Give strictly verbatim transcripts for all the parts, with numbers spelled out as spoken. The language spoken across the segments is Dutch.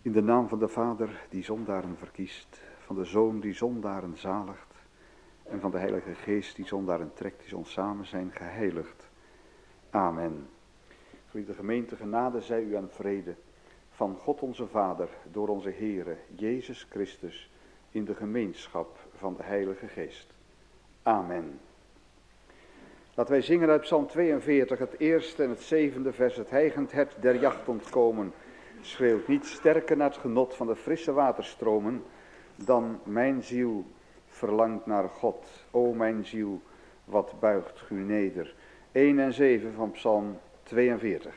In de naam van de Vader die zondaren verkiest, van de Zoon die zondaren zaligt en van de Heilige Geest die zondaren trekt, die ons samen zijn geheiligd. Amen. Geliefde gemeente, genade zij u en vrede van God onze Vader door onze Heere Jezus Christus in de gemeenschap van de Heilige Geest. Amen. Laten wij zingen uit Psalm tweeënveertig, het eerste en het zevende vers. Het hijgend hert der jacht ontkomen schreeuwt niet sterker naar het genot van de frisse waterstromen dan mijn ziel verlangt naar God. O mijn ziel, wat buigt u neder. een en zeven van Psalm tweeënveertig.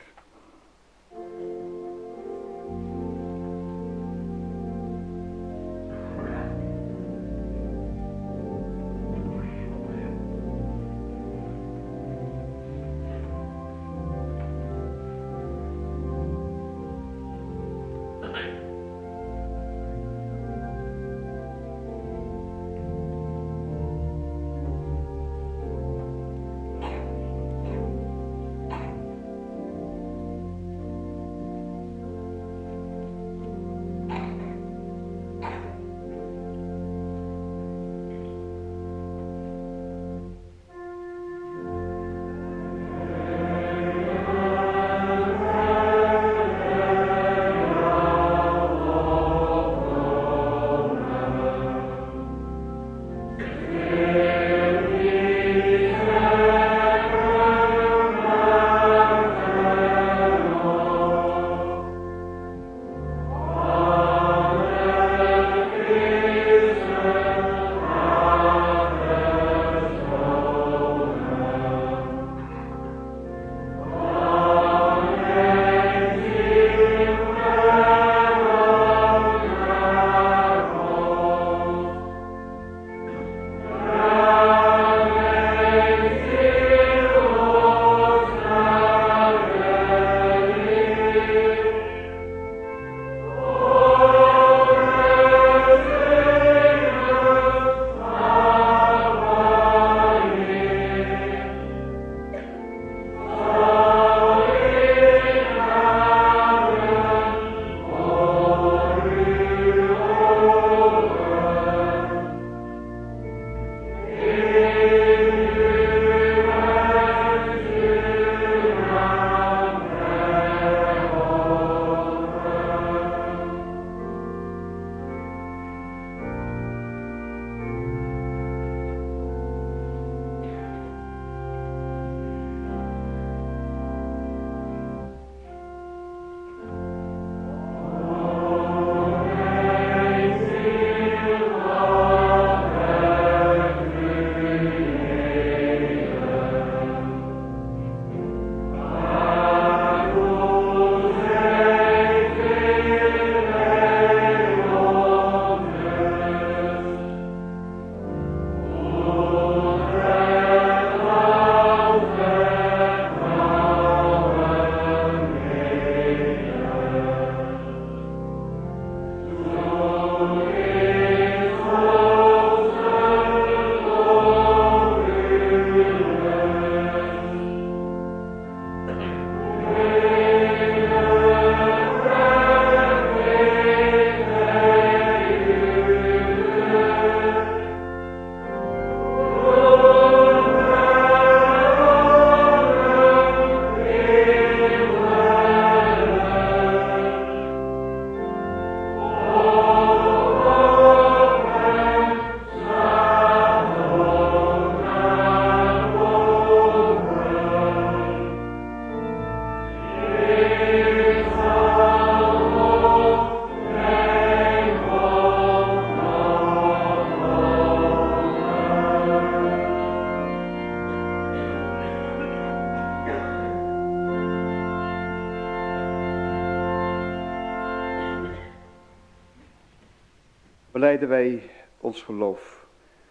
Belijden wij ons geloof.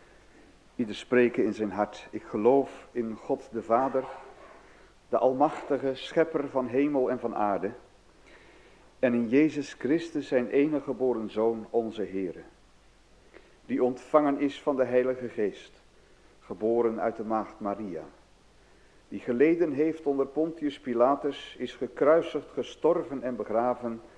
Ieder spreken in zijn hart. Ik geloof in God de Vader, de almachtige schepper van hemel en van aarde. En in Jezus Christus zijn enige geboren Zoon, onze Heere. Die ontvangen is van de Heilige Geest, geboren uit de maagd Maria. Die geleden heeft onder Pontius Pilatus, is gekruisigd, gestorven en begraven,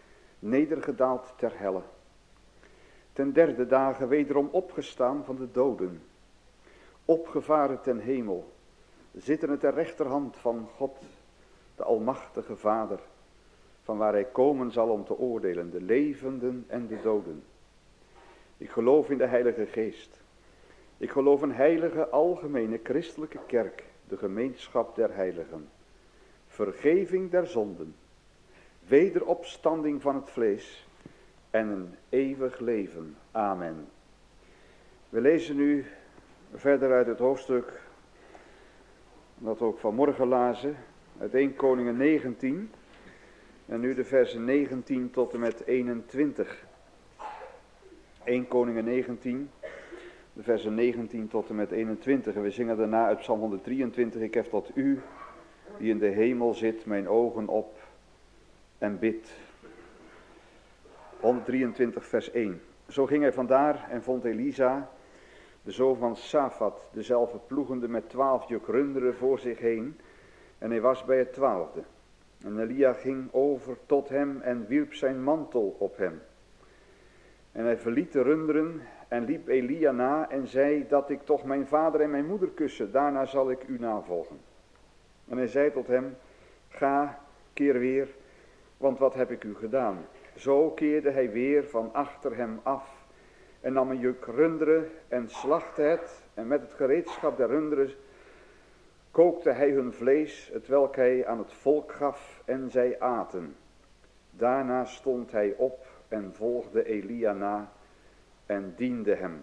nedergedaald ter helle. Ten derde dagen wederom opgestaan van de doden, opgevaren ten hemel, zittende ter rechterhand van God, de almachtige Vader, van waar hij komen zal om te oordelen, de levenden en de doden. Ik geloof in de Heilige Geest. Ik geloof een heilige, algemene, christelijke kerk, de gemeenschap der heiligen, vergeving der zonden, wederopstanding van het vlees en een eeuwig leven. Amen. We lezen nu verder uit het hoofdstuk, dat we ook vanmorgen lazen, uit eerste Koningen negentien, en nu de versen negentien tot en met eenentwintig. eerste Koningen negentien, de versen negentien tot en met eenentwintig. En we zingen daarna uit Psalm honderddrieëntwintig, ik hef tot u, die in de hemel zit, mijn ogen op en bid. honderddrieëntwintig vers één. Zo ging hij vandaar en vond Elisa, de zoon van Safat, dezelfde ploegende met twaalf juk runderen voor zich heen, en hij was bij het twaalfde. En Elia ging over tot hem en wierp zijn mantel op hem. En hij verliet de runderen en liep Elia na en zei dat ik toch mijn vader en mijn moeder kusse, daarna zal ik u navolgen. En hij zei tot hem, ga, keer weer, want wat heb ik u gedaan? Zo keerde hij weer van achter hem af en nam een juk runderen en slachtte het, en met het gereedschap der runderen kookte hij hun vlees, hetwelk hij aan het volk gaf, en zij aten. Daarna stond hij op en volgde Elia na en diende hem.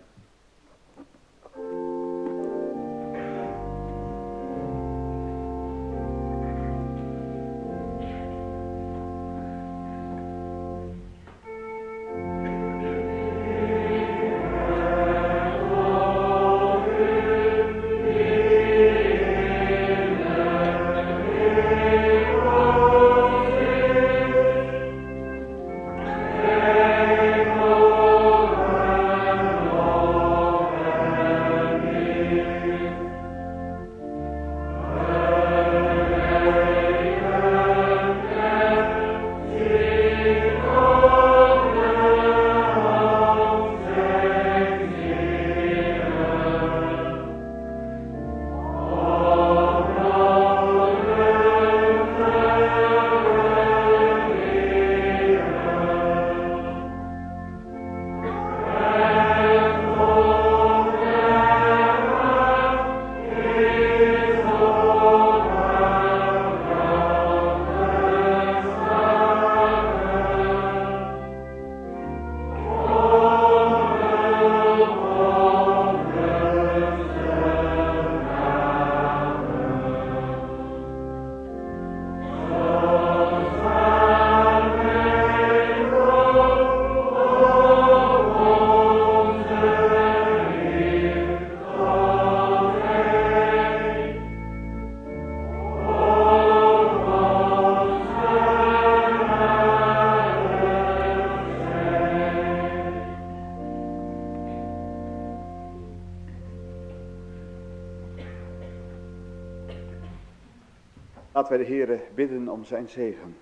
Laten wij de Heere bidden om zijn zegen.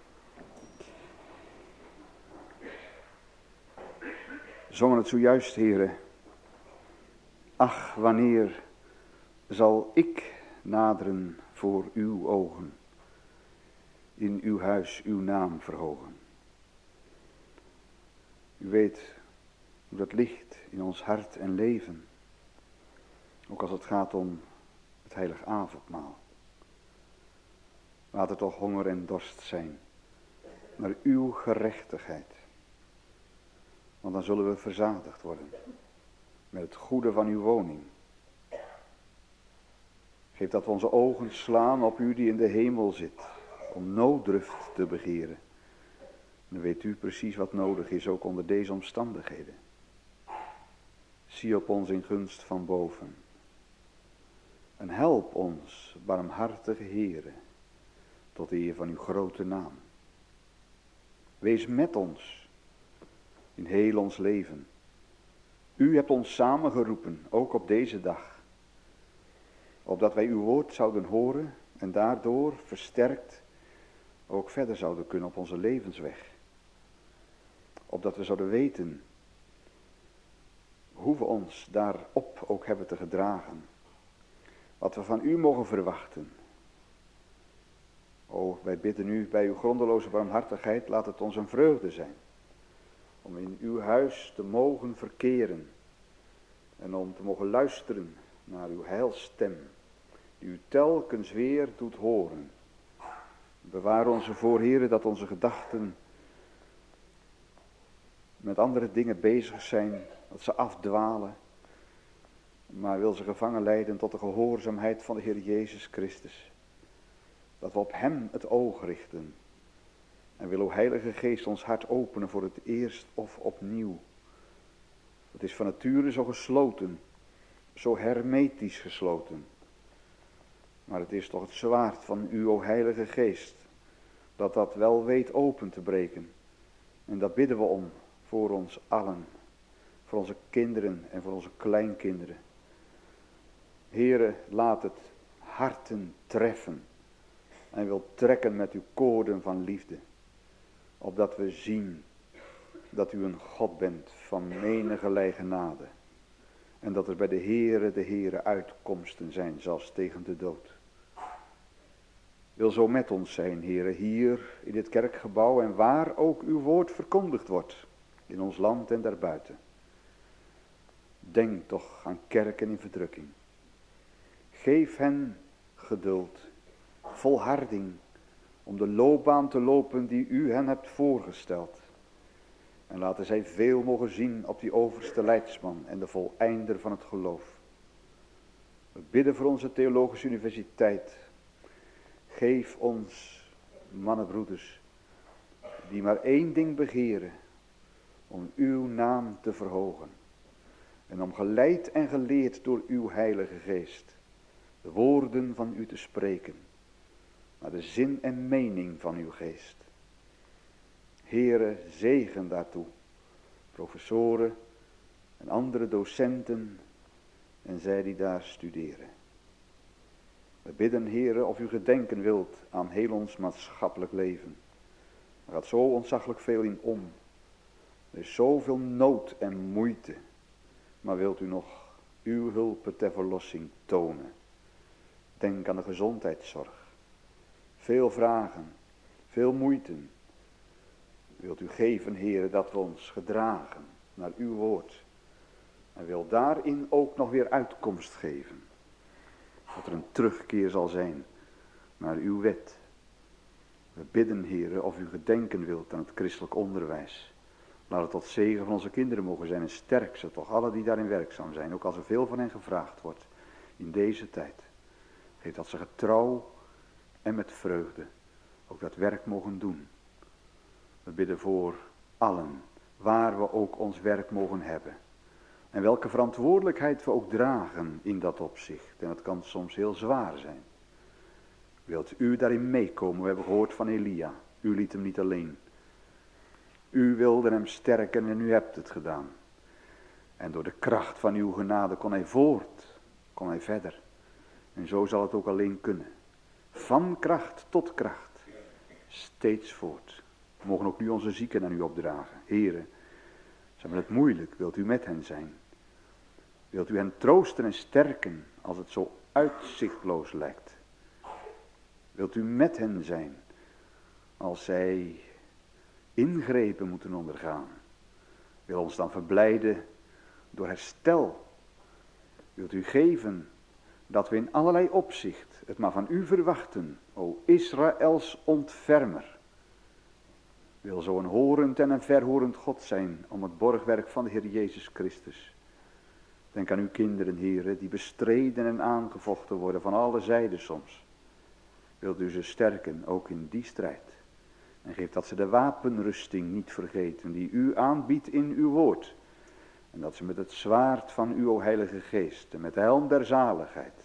We zongen het zojuist, Heere. Ach, wanneer zal ik naderen voor uw ogen, in uw huis uw naam verhogen. U weet hoe dat ligt in ons hart en leven, ook als het gaat om het heilig avondmaal. Laat er toch honger en dorst zijn naar uw gerechtigheid. Want dan zullen we verzadigd worden met het goede van uw woning. Geef dat we onze ogen slaan op u die in de hemel zit, om nooddruft te begeren. Dan weet u precies wat nodig is, ook onder deze omstandigheden. Zie op ons in gunst van boven. En help ons, barmhartige Heere, tot eer van uw grote naam. Wees met ons in heel ons leven. U hebt ons samengeroepen, ook op deze dag. Opdat wij uw woord zouden horen en daardoor versterkt ook verder zouden kunnen op onze levensweg. opdat we zouden weten hoe we ons daarop ook hebben te gedragen. Wat we van u mogen verwachten. O, wij bidden u bij uw grondeloze barmhartigheid, laat het ons een vreugde zijn. Om in uw huis te mogen verkeren. En om te mogen luisteren naar uw heilstem. Die u telkens weer doet horen. Bewaar ons ervoor, Heere, dat onze gedachten met andere dingen bezig zijn. Dat ze afdwalen. Maar wil ze gevangen leiden tot de gehoorzaamheid van de Heer Jezus Christus. Dat we op hem het oog richten. En wil o Heilige Geest ons hart openen voor het eerst of opnieuw. Het is van nature zo gesloten. Zo hermetisch gesloten. Maar het is toch het zwaard van u, o Heilige Geest. Dat dat wel weet open te breken. En dat bidden we om voor ons allen. Voor onze kinderen en voor onze kleinkinderen. Heere, laat het harten treffen. En wil trekken met uw koorden van liefde. Opdat we zien dat u een God bent van menige genade. En dat er bij de Heere de Heere uitkomsten zijn, zelfs tegen de dood. Wil zo met ons zijn, Heere, hier in dit kerkgebouw en waar ook uw woord verkondigd wordt. In ons land en daarbuiten. Denk toch aan kerken in verdrukking. Geef hen geduld, volharding, om de loopbaan te lopen die u hen hebt voorgesteld. En laten zij veel mogen zien op die overste leidsman en de voleinder van het geloof. We bidden voor onze theologische universiteit. Geef ons, mannenbroeders, die maar één ding begeren, om uw naam te verhogen. En om geleid en geleerd door uw Heilige Geest, de woorden van u te spreken, naar de zin en mening van uw geest. Heere, zegen daartoe, professoren en andere docenten en zij die daar studeren. We bidden, Heere, of u gedenken wilt aan heel ons maatschappelijk leven. Er gaat zo ontzaglijk veel in om. Er is zoveel nood en moeite. Maar wilt u nog uw hulp ter verlossing tonen. Denk aan de gezondheidszorg. Veel vragen, veel moeite. Wilt u geven, Heere, dat we ons gedragen naar uw woord. En wil daarin ook nog weer uitkomst geven. Dat er een terugkeer zal zijn naar uw wet. We bidden, Heere, of u gedenken wilt aan het christelijk onderwijs. Laat het tot zegen van onze kinderen mogen zijn en sterk ze toch, alle die daarin werkzaam zijn. Ook als er veel van hen gevraagd wordt in deze tijd. Geef dat ze getrouw en met vreugde ook dat werk mogen doen. We bidden voor allen, waar we ook ons werk mogen hebben. En welke verantwoordelijkheid we ook dragen in dat opzicht. En dat kan soms heel zwaar zijn. Wilt u daarin meekomen? We hebben gehoord van Elia. U liet hem niet alleen. U wilde hem sterken en u hebt het gedaan. En door de kracht van uw genade kon hij voort. Kon hij verder. En zo zal het ook alleen kunnen. Van kracht tot kracht. Steeds voort. We mogen ook nu onze zieken aan u opdragen. Here, ze hebben het moeilijk. Wilt u met hen zijn? Wilt u hen troosten en sterken als het zo uitzichtloos lijkt? Wilt u met hen zijn als zij ingrepen moeten ondergaan? Wil ons dan verblijden door herstel? Wilt u geven dat we in allerlei opzicht het maar van u verwachten, o Israëls ontfermer. Wil zo een horend en een verhorend God zijn om het borgwerk van de Heer Jezus Christus. Denk aan uw kinderen, heren, die bestreden en aangevochten worden van alle zijden soms. Wilt u ze sterken, ook in die strijd. En geef dat ze de wapenrusting niet vergeten, die u aanbiedt in uw woord. En dat ze met het zwaard van uw Heilige Geest en met de helm der zaligheid.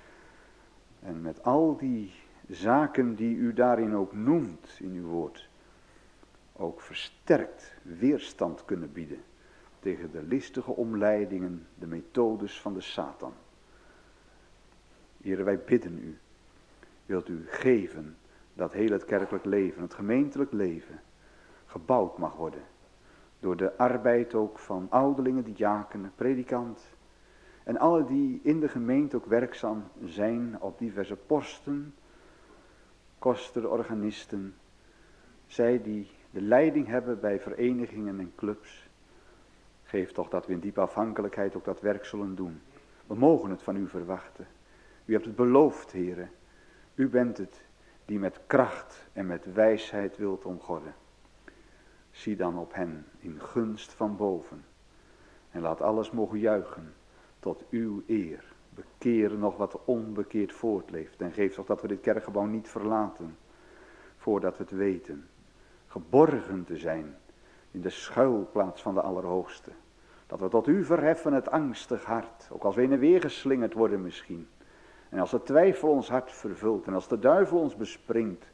En met al die zaken die u daarin ook noemt in uw woord. Ook versterkt weerstand kunnen bieden tegen de listige omleidingen, de methodes van de Satan. Here, wij bidden u. Wilt u geven dat heel het kerkelijk leven, het gemeentelijk leven, gebouwd mag worden. Door de arbeid ook van ouderlingen, diakenen, predikant. En alle die in de gemeente ook werkzaam zijn op diverse posten, koster, organisten. Zij die de leiding hebben bij verenigingen en clubs. Geef toch dat we in diepe afhankelijkheid ook dat werk zullen doen. We mogen het van u verwachten. U hebt het beloofd, heren. U bent het die met kracht en met wijsheid wilt omgorden. Zie dan op hen in gunst van boven. En laat alles mogen juichen tot uw eer. Bekeer nog wat onbekeerd voortleeft. En geef toch dat we dit kerkgebouw niet verlaten. Voordat we het weten. Geborgen te zijn in de schuilplaats van de Allerhoogste. Dat we tot u verheffen het angstig hart. Ook als we heen en weer geslingerd worden misschien. En als de twijfel ons hart vervult. En als de duivel ons bespringt.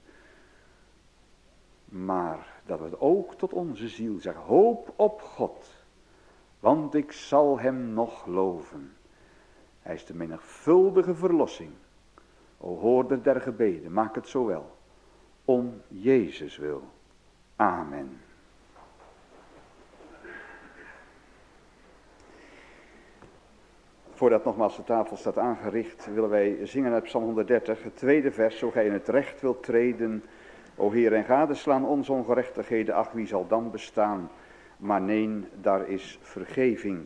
Maar dat we het ook tot onze ziel zeggen. Hoop op God. Want ik zal hem nog loven. Hij is de menigvuldige verlossing. O hoorder der gebeden, maak het zo wel. Om Jezus wil. Amen. Voordat nogmaals de tafel staat aangericht, willen wij zingen uit Psalm honderddertig, het tweede vers. Zo gij in het recht wilt treden, o Heer, en gadeslaan onze ongerechtigheden, ach wie zal dan bestaan? Maar neen, daar is vergeving.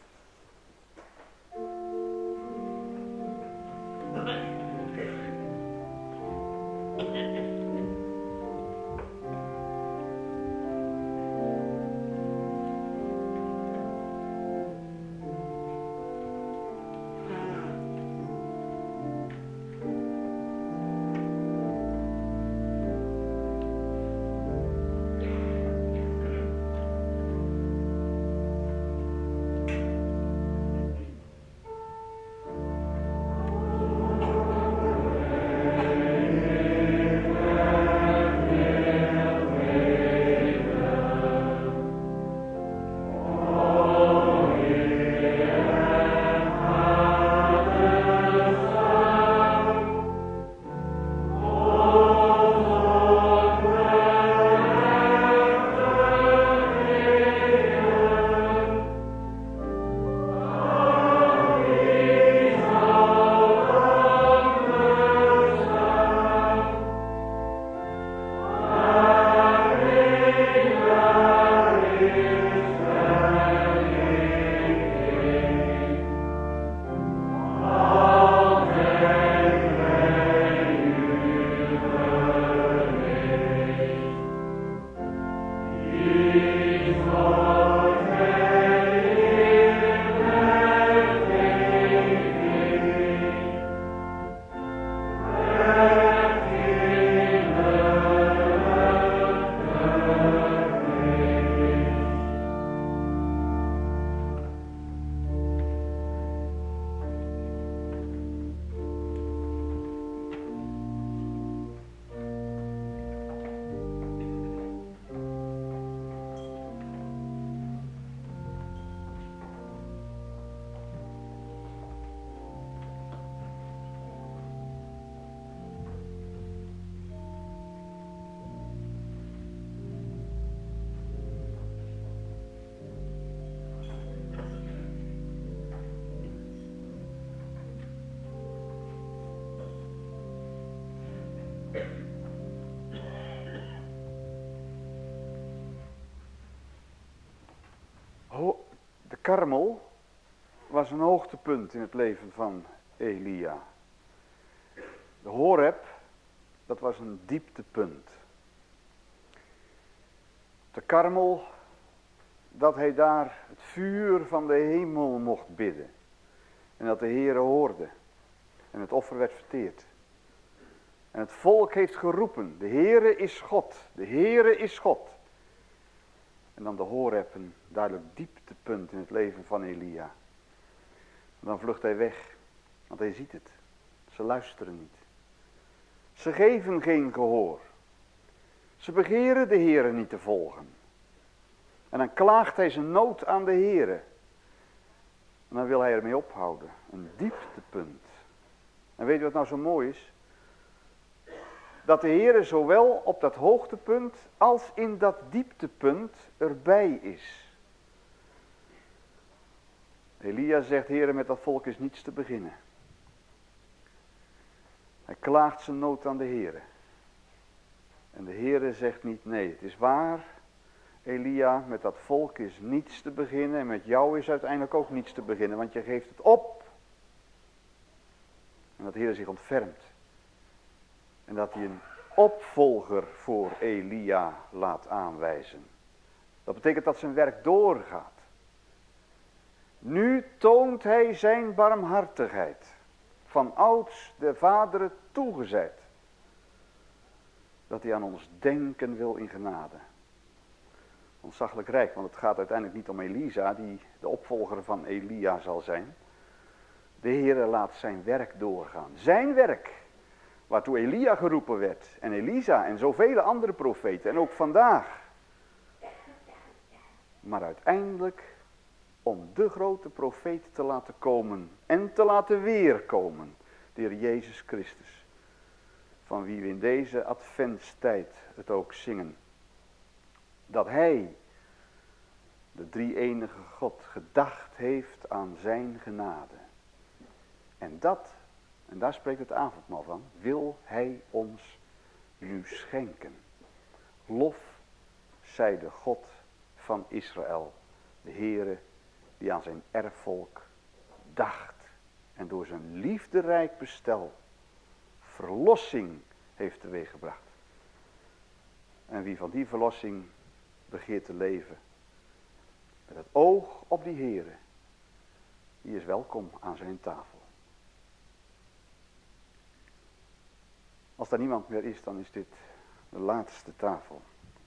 De Karmel was een hoogtepunt in het leven van Elia. De Horeb, dat was een dieptepunt. De Karmel, dat hij daar het vuur van de hemel mocht bidden. En dat de Heere hoorde. En het offer werd verteerd. En het volk heeft geroepen, de Heere is God, de Heere is God. En dan de Horeb, een duidelijk dieptepunt in het leven van Elia. En dan vlucht hij weg, want hij ziet het. Ze luisteren niet. Ze geven geen gehoor. Ze begeren de Heere niet te volgen. En dan klaagt hij zijn nood aan de Heere. En dan wil hij ermee ophouden. Een dieptepunt. En weet je wat nou zo mooi is? dat de Heere zowel op dat hoogtepunt als in dat dieptepunt erbij is. Elia zegt, Heere, met dat volk is niets te beginnen. Hij klaagt zijn nood aan de Heere. En de Heere zegt niet, nee, het is waar, Elia, met dat volk is niets te beginnen en met jou is uiteindelijk ook niets te beginnen, want je geeft het op. En dat de Heere zich ontfermt. En dat hij een opvolger voor Elia laat aanwijzen. Dat betekent dat zijn werk doorgaat. Nu toont hij zijn barmhartigheid, van ouds de vaderen toegezegd. Dat hij aan ons denken wil in genade. Ontzaglijk rijk, want het gaat uiteindelijk niet om Elisa, die de opvolger van Elia zal zijn. De Heere laat zijn werk doorgaan. Zijn werk, waartoe Elia geroepen werd. En Elisa en zoveel andere profeten. En ook vandaag. Maar uiteindelijk om de grote profeet te laten komen. En te laten weerkomen. De Heer Jezus Christus. Van wie we in deze adventstijd het ook zingen. Dat hij, de drie-enige God, gedacht heeft aan zijn genade. En dat, en daar spreekt het avondmaal van, wil hij ons nu schenken. Lof zij de God van Israël, de Heere die aan zijn erfvolk dacht. En door zijn liefderijk bestel verlossing heeft teweeggebracht. En wie van die verlossing begeert te leven, met het oog op die Heere, die is welkom aan zijn tafel. Als daar niemand meer is, dan is dit de laatste tafel.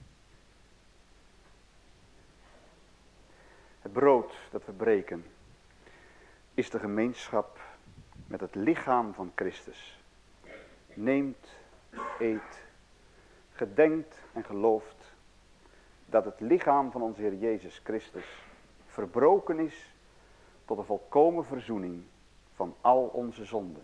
Het brood dat we breken is de gemeenschap met het lichaam van Christus. Neemt, eet, gedenkt en gelooft dat het lichaam van onze Heer Jezus Christus verbroken is tot een volkomen verzoening van al onze zonden.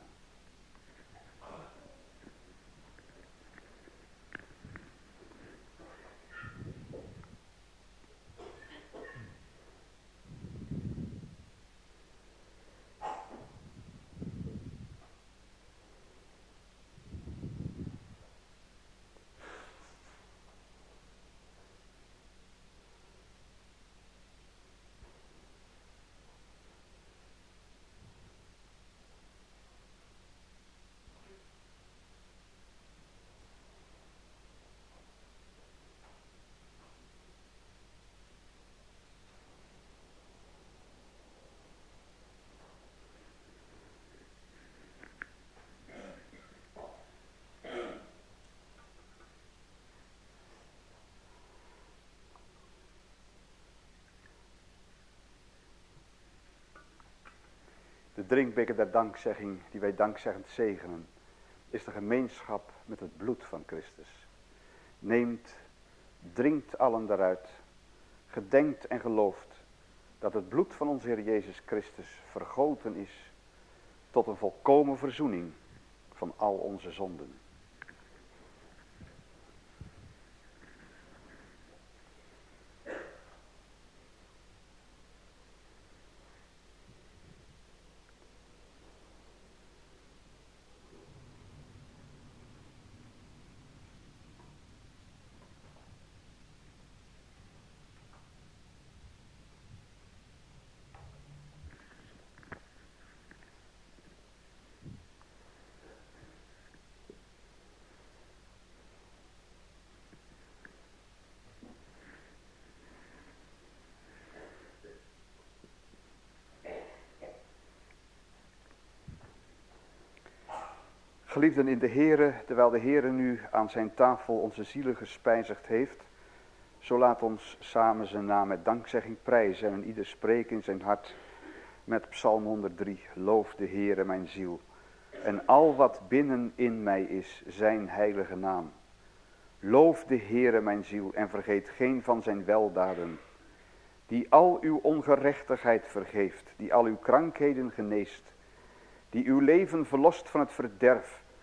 De drinkbeker der dankzegging, die wij dankzeggend zegenen, is de gemeenschap met het bloed van Christus. Neemt, drinkt allen daaruit, gedenkt en gelooft dat het bloed van onze Heer Jezus Christus vergoten is tot een volkomen verzoening van al onze zonden. Geliefden in de Heere, terwijl de Heere nu aan zijn tafel onze zielen gespijzigd heeft, zo laat ons samen zijn naam met dankzegging prijzen en ieder spreken in zijn hart met Psalm honderddrie. Loof de Heere mijn ziel en al wat binnen in mij is, zijn heilige naam. Loof de Heere mijn ziel en vergeet geen van zijn weldaden, die al uw ongerechtigheid vergeeft, die al uw krankheden geneest, die uw leven verlost van het verderf,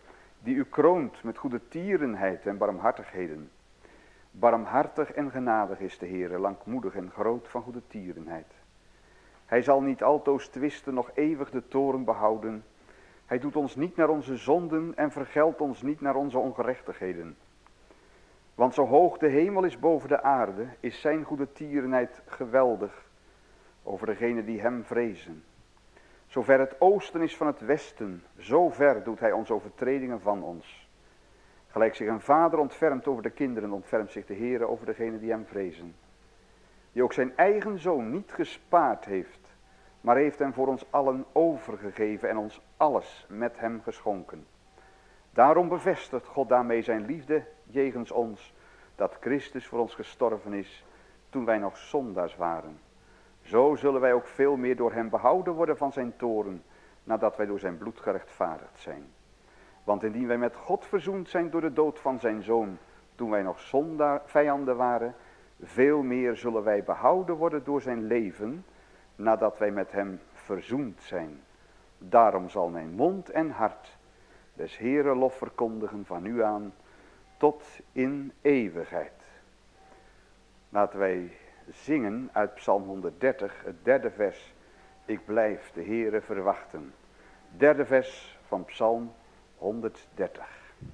die u kroont met goede tierenheid en barmhartigheden. Barmhartig en genadig is de Heere, langmoedig en groot van goede tierenheid. Hij zal niet altoos twisten, nog eeuwig de toorn behouden. Hij doet ons niet naar onze zonden en vergeldt ons niet naar onze ongerechtigheden. Want zo hoog de hemel is boven de aarde, is zijn goede tierenheid geweldig over degenen die hem vrezen. Zover het oosten is van het westen, zo ver doet hij onze overtredingen van ons. Gelijk zich een vader ontfermt over de kinderen, ontfermt zich de Heere over degenen die hem vrezen. Die ook zijn eigen zoon niet gespaard heeft, maar heeft hem voor ons allen overgegeven en ons alles met hem geschonken. Daarom bevestigt God daarmee zijn liefde jegens ons, dat Christus voor ons gestorven is, toen wij nog zondaars waren. Zo zullen wij ook veel meer door hem behouden worden van zijn toorn, nadat wij door zijn bloed gerechtvaardigd zijn. Want indien wij met God verzoend zijn door de dood van zijn zoon, toen wij nog zondaar, vijanden waren, veel meer zullen wij behouden worden door zijn leven, nadat wij met hem verzoend zijn. Daarom zal mijn mond en hart des Heere lof verkondigen van nu aan tot in eeuwigheid. Laten wij zingen uit Psalm honderddertig, het derde vers. Ik blijf de Heere verwachten. Derde vers van Psalm honderddertig.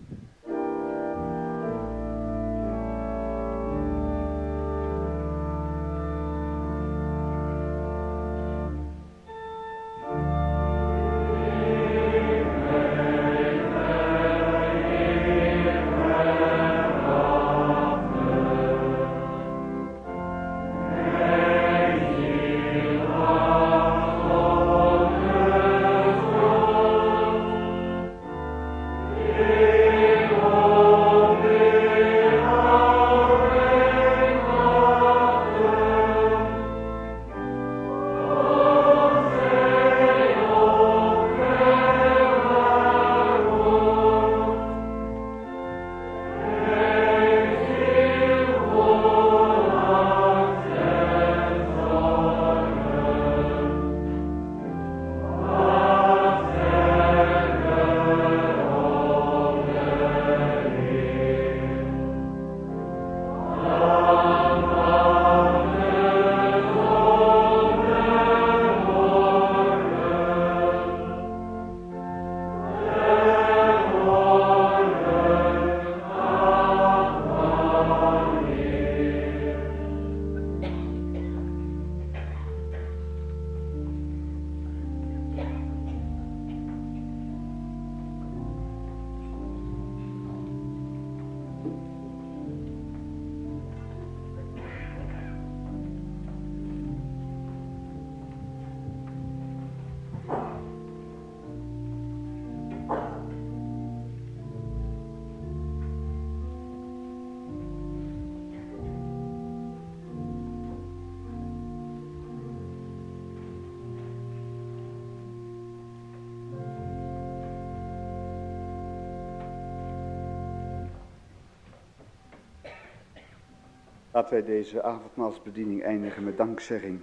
Laten wij deze avondmaalsbediening eindigen met dankzegging.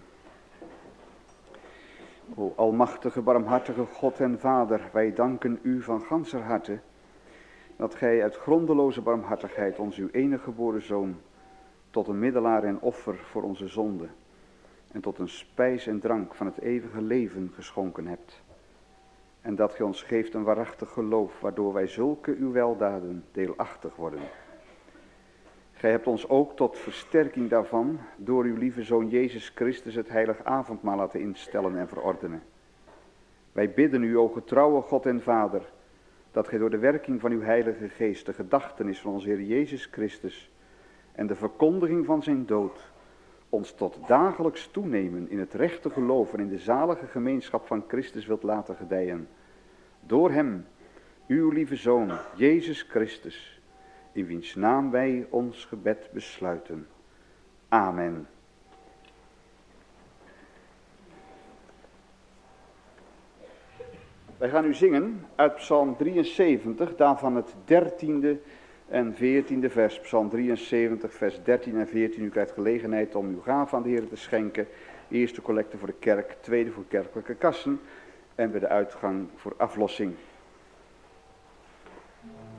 O almachtige, barmhartige God en Vader, wij danken u van ganser harte dat gij uit grondeloze barmhartigheid ons uw enige geboren Zoon tot een middelaar en offer voor onze zonde en tot een spijs en drank van het eeuwige leven geschonken hebt. En dat gij ons geeft een waarachtig geloof, waardoor wij zulke uw weldaden deelachtig worden. Gij hebt ons ook tot versterking daarvan door uw lieve Zoon Jezus Christus het heilig avondmaal laten instellen en verordenen. Wij bidden u, o getrouwe God en Vader, dat gij door de werking van uw heilige geest de gedachtenis van onze Heer Jezus Christus en de verkondiging van zijn dood ons tot dagelijks toenemen in het rechte geloof en in de zalige gemeenschap van Christus wilt laten gedijen. Door hem, uw lieve Zoon, Jezus Christus, in wiens naam wij ons gebed besluiten. Amen. Wij gaan nu zingen uit Psalm drieënzeventig, daarvan het dertiende en veertiende vers. Psalm drieënzeventig, vers dertien en veertien. U krijgt gelegenheid om uw gave aan de Heer te schenken. Eerste collecte voor de kerk, tweede voor kerkelijke kassen en bij de uitgang voor aflossing.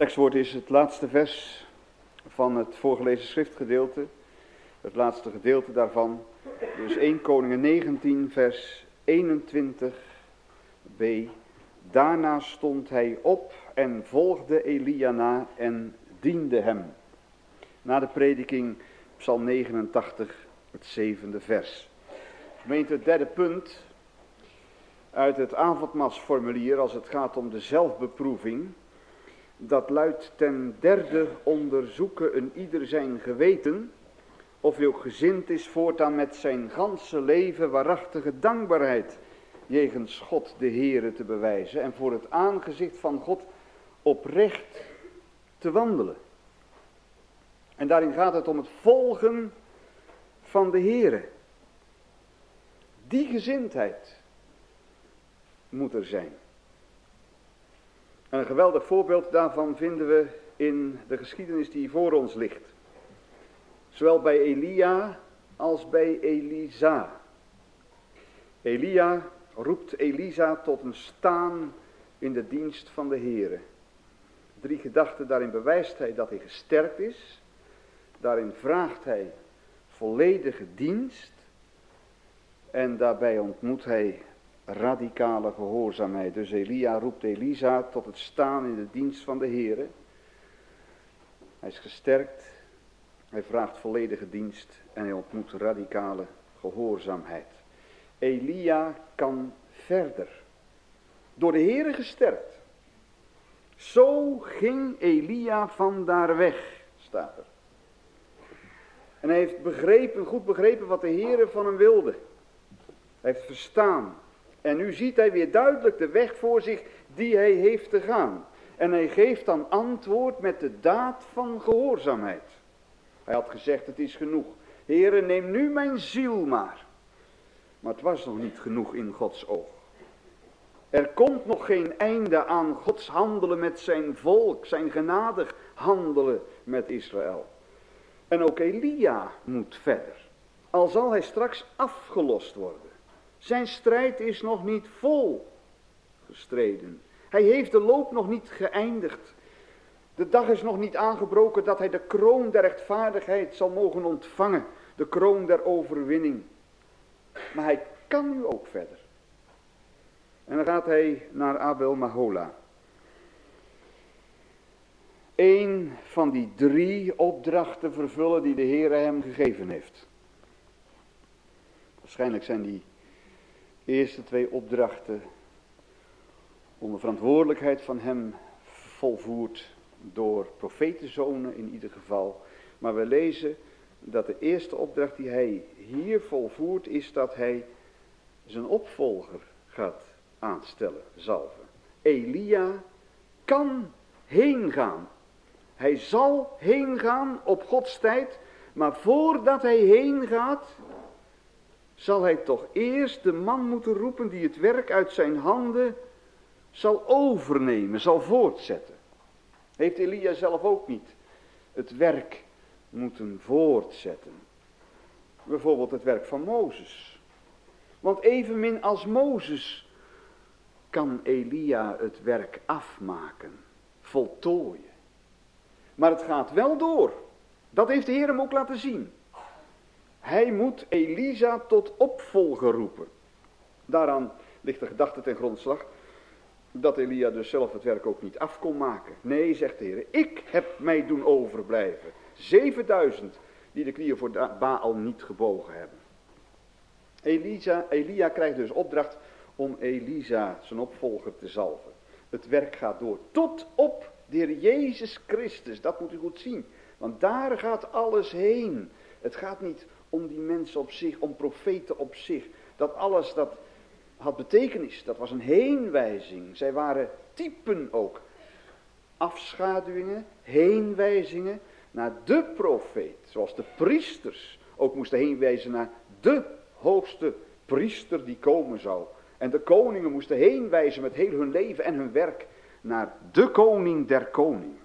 Tekstwoord is het laatste vers van het voorgelezen schriftgedeelte. Het laatste gedeelte daarvan. Dus eerste Koningen negentien vers eenentwintig b. Daarna stond hij op en volgde Elia na en diende hem. Na de prediking Psalm negenentachtig, het zevende vers. Gemeente, het derde punt uit het avondmaalsformulier als het gaat om de zelfbeproeving. Dat luidt ten derde: onderzoeken een ieder zijn geweten, of hij ook gezind is voortaan met zijn ganse leven waarachtige dankbaarheid jegens God de Heere te bewijzen en voor het aangezicht van God oprecht te wandelen. En daarin gaat het om het volgen van de Heere. Die gezindheid moet er zijn. En een geweldig voorbeeld daarvan vinden we in de geschiedenis die voor ons ligt. Zowel bij Elia als bij Elisa. Elia roept Elisa tot een staan in de dienst van de Heere. Drie gedachten, daarin bewijst hij dat hij gesterkt is. Daarin vraagt hij volledige dienst. En daarbij ontmoet hij radicale gehoorzaamheid. Dus Elia roept Elisa tot het staan in de dienst van de Heere. Hij is gesterkt. Hij vraagt volledige dienst en hij ontmoet radicale gehoorzaamheid. Elia kan verder. Door de Heere gesterkt. Zo ging Elia vandaar weg, staat er. En hij heeft begrepen, goed begrepen wat de Heere van hem wilde. Hij heeft verstaan. En nu ziet hij weer duidelijk de weg voor zich die hij heeft te gaan. En hij geeft dan antwoord met de daad van gehoorzaamheid. Hij had gezegd, het is genoeg. Heere, neem nu mijn ziel maar. Maar het was nog niet genoeg in Gods oog. Er komt nog geen einde aan Gods handelen met zijn volk, zijn genadig handelen met Israël. En ook Elia moet verder. Al zal hij straks afgelost worden. Zijn strijd is nog niet vol gestreden. Hij heeft de loop nog niet geëindigd. De dag is nog niet aangebroken dat hij de kroon der rechtvaardigheid zal mogen ontvangen. De kroon der overwinning. Maar hij kan nu ook verder. En dan gaat hij naar Abel Mahola. Eén van die drie opdrachten vervullen die de Heer hem gegeven heeft. Waarschijnlijk zijn die eerste twee opdrachten onder verantwoordelijkheid van hem volvoerd door profetenzonen in ieder geval. Maar we lezen dat de eerste opdracht die hij hier volvoert is dat hij zijn opvolger gaat aanstellen, zalven. Elia kan heen gaan. Hij zal heen gaan op Gods tijd, maar voordat hij heen gaat, zal hij toch eerst de man moeten roepen die het werk uit zijn handen zal overnemen, zal voortzetten. Heeft Elia zelf ook niet het werk moeten voortzetten? Bijvoorbeeld het werk van Mozes. Want evenmin als Mozes kan Elia het werk afmaken, voltooien. Maar het gaat wel door. Dat heeft de Heer hem ook laten zien. Hij moet Elisa tot opvolger roepen. Daaraan ligt de gedachte ten grondslag dat Elia dus zelf het werk ook niet af kon maken. Nee, zegt de Heer, ik heb mij doen overblijven. Zevenduizend die de knieën voor Baal niet gebogen hebben. Elisa, Elia krijgt dus opdracht om Elisa, zijn opvolger, te zalven. Het werk gaat door tot op de Heer Jezus Christus. Dat moet u goed zien. Want daar gaat alles heen. Het gaat niet om die mensen op zich, om profeten op zich. Dat alles, dat had betekenis. Dat was een heenwijzing. Zij waren typen ook. Afschaduwingen, heenwijzingen naar de profeet. Zoals de priesters ook moesten heenwijzen naar de hoogste priester die komen zou. En de koningen moesten heenwijzen met heel hun leven en hun werk naar de koning der koningen.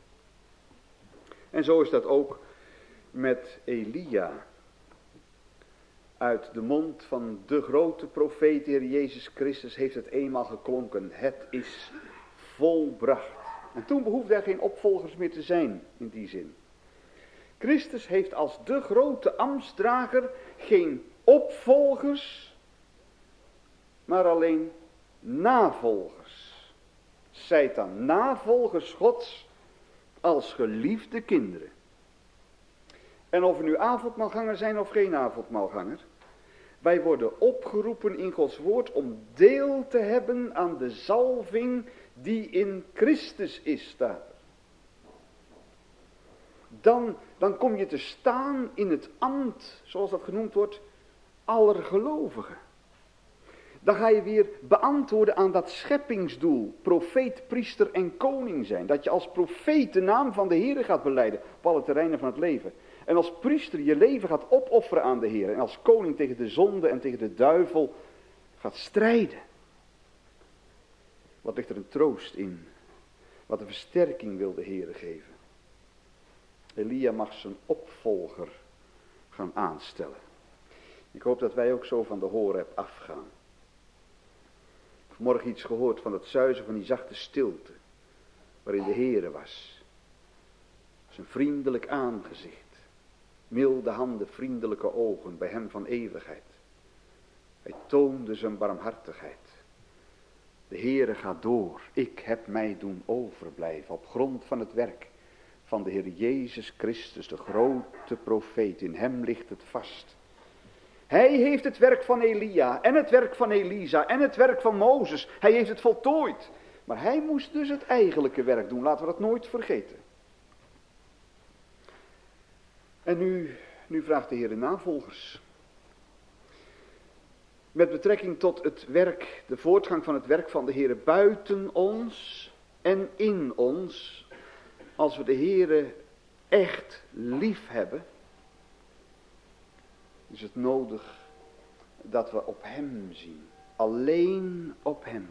En zo is dat ook met Elia. Uit de mond van de grote profeet, Heer Jezus Christus, heeft het eenmaal geklonken. Het is volbracht. En toen behoefde er geen opvolgers meer te zijn in die zin. Christus heeft als de grote ambtsdrager geen opvolgers, maar alleen navolgers. Zijt dan navolgers Gods als geliefde kinderen. En of we nu avondmaalganger zijn of geen avondmaalganger, wij worden opgeroepen in Gods woord om deel te hebben aan de zalving die in Christus is, staat er. Dan, dan kom je te staan in het ambt, zoals dat genoemd wordt, aller gelovigen. Dan ga je weer beantwoorden aan dat scheppingsdoel, profeet, priester en koning zijn. Dat je als profeet de naam van de Heer gaat belijden op alle terreinen van het leven. En als priester je leven gaat opofferen aan de Heer. En als koning tegen de zonde en tegen de duivel gaat strijden. Wat ligt er een troost in? Wat een versterking wil de Heer geven? Elia mag zijn opvolger gaan aanstellen. Ik hoop dat wij ook zo van de Horeb afgaan. Vanmorgen iets gehoord van het zuizen van die zachte stilte, waarin de Heere was. Zijn vriendelijk aangezicht, milde handen, vriendelijke ogen, bij hem van eeuwigheid. Hij toonde zijn barmhartigheid. De Heere gaat door, ik heb mij doen overblijven op grond van het werk van de Heer Jezus Christus, de grote profeet. In hem ligt het vast. Hij heeft het werk van Elia en het werk van Elisa en het werk van Mozes. Hij heeft het voltooid. Maar hij moest dus het eigenlijke werk doen. Laten we dat nooit vergeten. En nu, nu vraagt de Heer de navolgers. Met betrekking tot het werk, de voortgang van het werk van de Heer buiten ons en in ons. Als we de Heer echt lief hebben, is het nodig dat we op hem zien. Alleen op hem.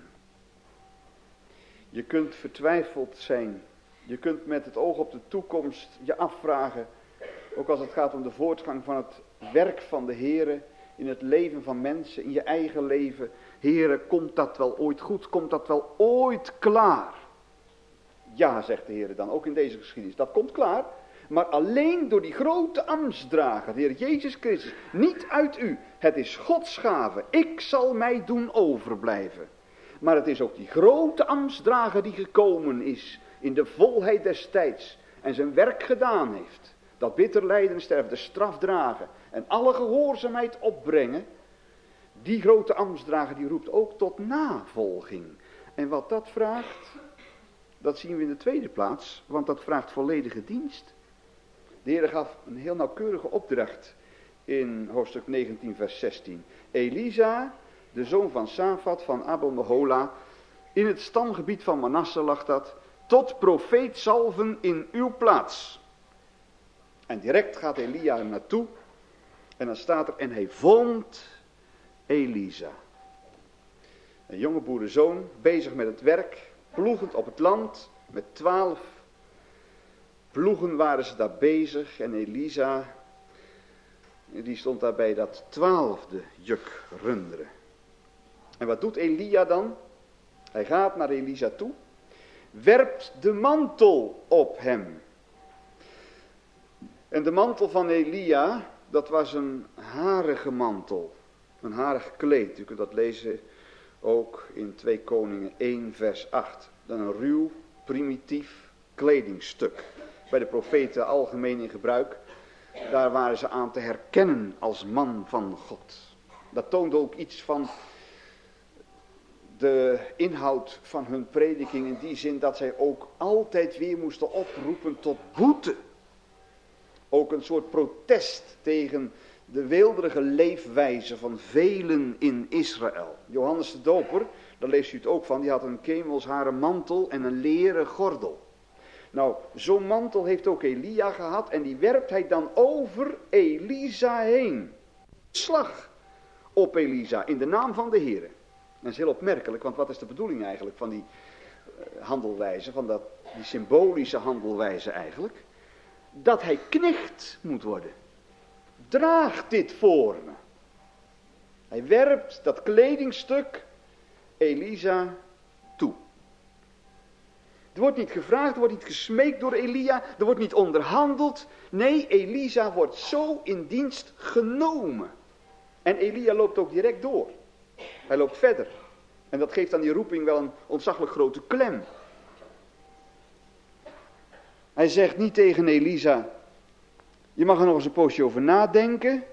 Je kunt vertwijfeld zijn. Je kunt met het oog op de toekomst je afvragen. Ook als het gaat om de voortgang van het werk van de Heere. In het leven van mensen, in je eigen leven. Heere, komt dat wel ooit goed? Komt dat wel ooit klaar? Ja, zegt de Heere dan, ook in deze geschiedenis. Dat komt klaar. Maar alleen door die grote ambtsdrager, de Heer Jezus Christus, niet uit u. Het is Gods gave. Ik zal mij doen overblijven. Maar het is ook die grote ambtsdrager die gekomen is in de volheid des tijds en zijn werk gedaan heeft. Dat bitter lijden en sterven, de straf dragen en alle gehoorzaamheid opbrengen. Die grote ambtsdrager die roept ook tot navolging. En wat dat vraagt, dat zien we in de tweede plaats, want dat vraagt volledige dienst. De Heer gaf een heel nauwkeurige opdracht in hoofdstuk negentien vers zestien. Elisa, de zoon van Safat van Abel Mehola, in het stamgebied van Manasse lag dat, tot profeet zalven in uw plaats. En direct gaat Elia er naartoe en dan staat er, en hij vond Elisa. Een jonge boerenzoon, bezig met het werk, ploegend op het land, met twaalf ploegen waren ze daar bezig en Elisa, die stond daar bij dat twaalfde juk runderen. En wat doet Elia dan? Hij gaat naar Elisa toe, werpt de mantel op hem. En de mantel van Elia, dat was een harige mantel, een harig kleed. U kunt dat lezen ook in twee Koningen één vers acht. Dan een ruw, primitief kledingstuk. Bij de profeten algemeen in gebruik. Daar waren ze aan te herkennen als man van God. Dat toonde ook iets van de inhoud van hun prediking. In die zin dat zij ook altijd weer moesten oproepen tot boete. Ook een soort protest tegen de weelderige leefwijze van velen in Israël. Johannes de Doper, daar leest u het ook van, die had een kemelsharen mantel en een leren gordel. Nou, zo'n mantel heeft ook Elia gehad en die werpt hij dan over Elisa heen. Slag op Elisa in de naam van de Heer. Dat is heel opmerkelijk, want wat is de bedoeling eigenlijk van die handelwijze, van dat, die symbolische handelwijze eigenlijk? Dat hij knecht moet worden. Draag dit voor me. Hij werpt dat kledingstuk Elisa toe. Er wordt niet gevraagd, er wordt niet gesmeekt door Elia, er wordt niet onderhandeld. Nee, Elisa wordt zo in dienst genomen. En Elia loopt ook direct door. Hij loopt verder. En dat geeft aan die roeping wel een ontzaglijk grote klem. Hij zegt niet tegen Elisa, je mag er nog eens een poosje over nadenken.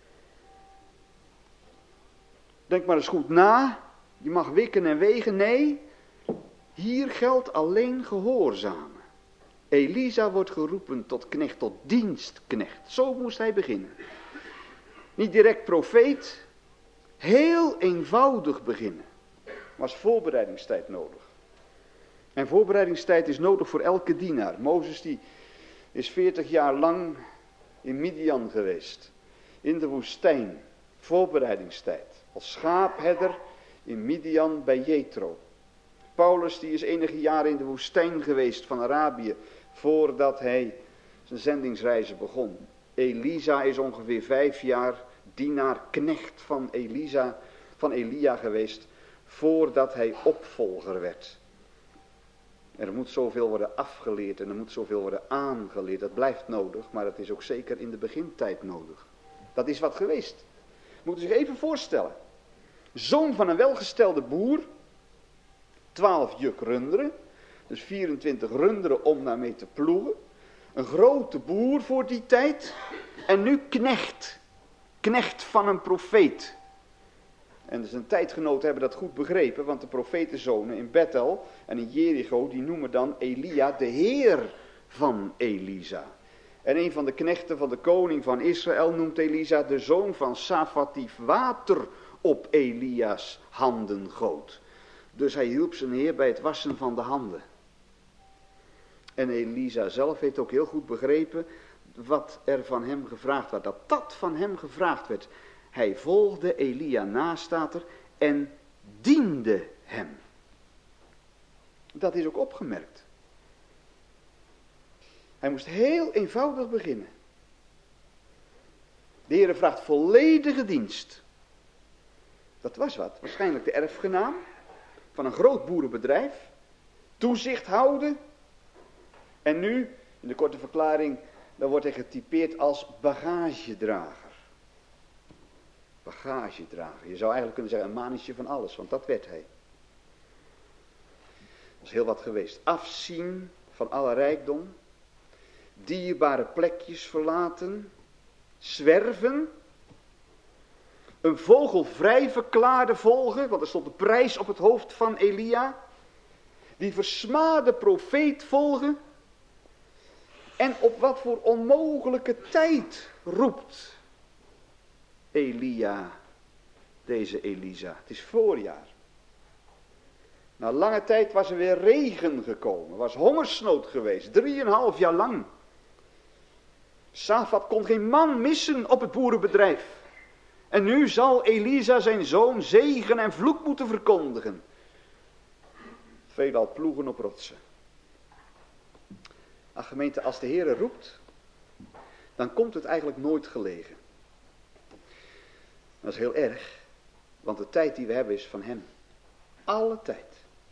Denk maar eens goed na. Je mag wikken en wegen. Nee, hier geldt alleen gehoorzamen. Elisa wordt geroepen tot knecht, tot dienstknecht. Zo moest hij beginnen. Niet direct profeet. Heel eenvoudig beginnen. Was voorbereidingstijd nodig. En voorbereidingstijd is nodig voor elke dienaar. Mozes die is veertig jaar lang in Midian geweest. In de woestijn. Voorbereidingstijd. Als schaapherder in Midian bij Jethro. Paulus die is enige jaren in de woestijn geweest van Arabië. Voordat hij zijn zendingsreizen begon. Elisa is ongeveer vijf jaar dienaar, knecht van Elisa, van Elia geweest. Voordat hij opvolger werd. Er moet zoveel worden afgeleerd en er moet zoveel worden aangeleerd. Dat blijft nodig, maar het is ook zeker in de begintijd nodig. Dat is wat geweest. Moet u zich even voorstellen. Zoon van een welgestelde boer. Twaalf juk runderen. Dus vierentwintig runderen om daarmee te ploegen. Een grote boer voor die tijd. En nu knecht. Knecht van een profeet. En zijn tijdgenoten hebben dat goed begrepen. Want de profetenzonen in Bethel en in Jericho. Die noemen dan Elia de heer van Elisa. En een van de knechten van de koning van Israël noemt Elisa de zoon van Safat die water op Elia's handen goot. Dus hij hielp zijn heer bij het wassen van de handen. En Elisa zelf heeft ook heel goed begrepen wat er van hem gevraagd werd. Dat dat van hem gevraagd werd. Hij volgde Elia na, staat er, en diende hem. Dat is ook opgemerkt. Hij moest heel eenvoudig beginnen. De Heere vraagt volledige dienst. Dat was wat. Waarschijnlijk de erfgenaam van een groot boerenbedrijf. Toezicht houden. En nu, in de korte verklaring, dan wordt hij getypeerd als bagagedrager. Bagagedrager. Je zou eigenlijk kunnen zeggen een mannetje van alles, want dat werd hij. Dat is heel wat geweest. Afzien van alle rijkdom. Dierbare plekjes verlaten. Zwerven. Een vogel vrij verklaarde volgen, want er stond een prijs op het hoofd van Elia. Die versmade profeet volgen. En op wat voor onmogelijke tijd roept Elia deze Elisa. Het is voorjaar. Na lange tijd was er weer regen gekomen. Was hongersnood geweest. Drieënhalf jaar lang. Safat kon geen man missen op het boerenbedrijf. En nu zal Elisa zijn zoon zegen en vloek moeten verkondigen. Veelal ploegen op rotsen. Ach gemeente, als de Heere roept, dan komt het eigenlijk nooit gelegen. Dat is heel erg, want de tijd die we hebben is van hem. Alle tijd.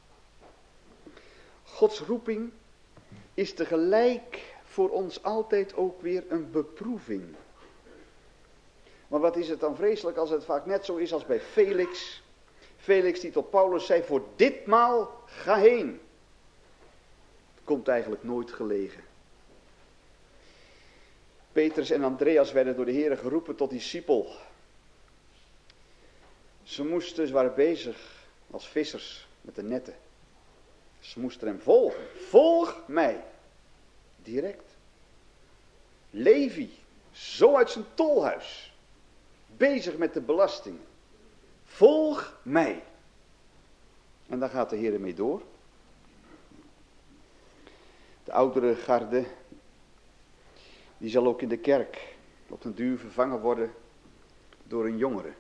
Gods roeping is tegelijk voor ons altijd ook weer een beproeving. Maar wat is het dan vreselijk als het vaak net zo is als bij Felix. Felix die tot Paulus zei, voor ditmaal ga heen. Het komt eigenlijk nooit gelegen. Petrus en Andreas werden door de Heere geroepen tot discipel. Ze moesten, ze waren bezig als vissers met de netten. Ze moesten hem volgen. Volg mij. Direct. Levi, zo uit zijn tolhuis. Bezig met de belastingen. Volg mij. En daar gaat de Heer mee door. De oudere garde, die zal ook in de kerk op den duur vervangen worden door een jongere.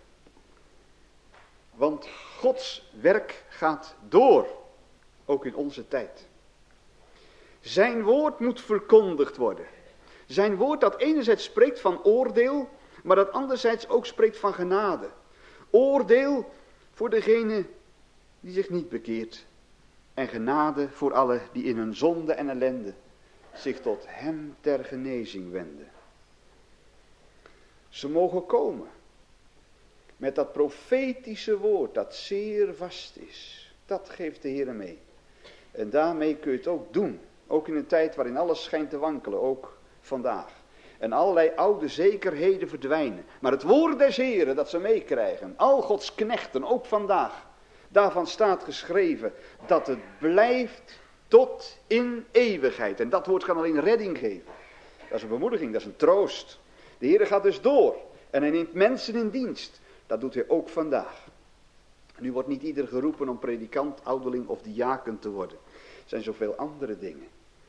Want Gods werk gaat door, ook in onze tijd. Zijn woord moet verkondigd worden. Zijn woord dat enerzijds spreekt van oordeel, maar dat anderzijds ook spreekt van genade. Oordeel voor degene die zich niet bekeert. en genade voor allen die in hun zonde en ellende zich tot hem ter genezing wenden. Ze mogen komen met dat profetische woord dat zeer vast is. Dat geeft de Heer mee. En daarmee kun je het ook doen. Ook in een tijd waarin alles schijnt te wankelen, ook vandaag. En allerlei oude zekerheden verdwijnen. Maar het woord des Heren dat ze meekrijgen, al Gods knechten, ook vandaag. Daarvan staat geschreven dat het blijft tot in eeuwigheid. En dat woord kan alleen redding geven. Dat is een bemoediging, dat is een troost. De Heer gaat dus door. En hij neemt mensen in dienst. Dat doet hij ook vandaag. Nu wordt niet ieder geroepen om predikant, ouderling of diaken te worden. Er zijn zoveel andere dingen.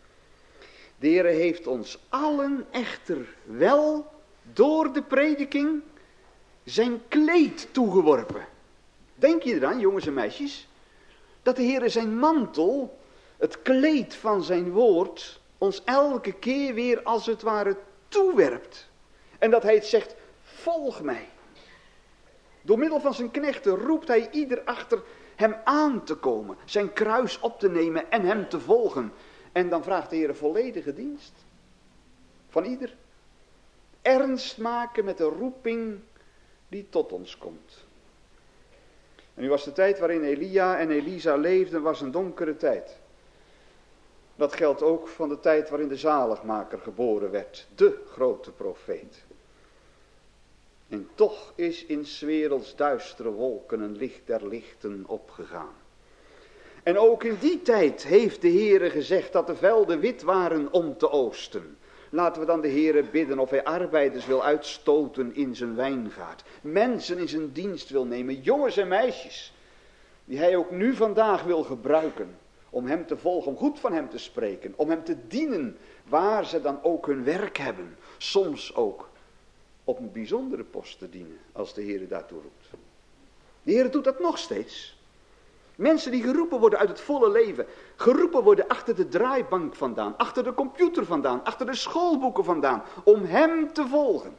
De Heer heeft ons allen echter wel door de prediking zijn kleed toegeworpen. Denk je eraan, jongens en meisjes, dat de Heer zijn mantel, het kleed van zijn woord, ons elke keer weer als het ware toewerpt. En dat hij het zegt, volg mij. Door middel van zijn knechten roept hij ieder achter hem aan te komen, zijn kruis op te nemen en hem te volgen. En dan vraagt de Heer een volledige dienst van ieder. Ernst maken met de roeping die tot ons komt. En nu was de tijd waarin Elia en Elisa leefden, was een donkere tijd. Dat geldt ook van de tijd waarin de zaligmaker geboren werd, de grote profeet. En toch is in 's werelds duistere wolken een licht der lichten opgegaan. En ook in die tijd heeft de Heere gezegd dat de velden wit waren om te oosten. Laten we dan de Heere bidden of hij arbeiders wil uitstoten in zijn wijngaard. Mensen in zijn dienst wil nemen, jongens en meisjes. Die hij ook nu vandaag wil gebruiken. Om hem te volgen, om goed van hem te spreken. Om hem te dienen waar ze dan ook hun werk hebben. Soms ook op een bijzondere post te dienen als de Heere daartoe roept. De Heere doet dat nog steeds. Mensen die geroepen worden uit het volle leven. Geroepen worden achter de draaibank vandaan. Achter de computer vandaan. Achter de schoolboeken vandaan. Om hem te volgen.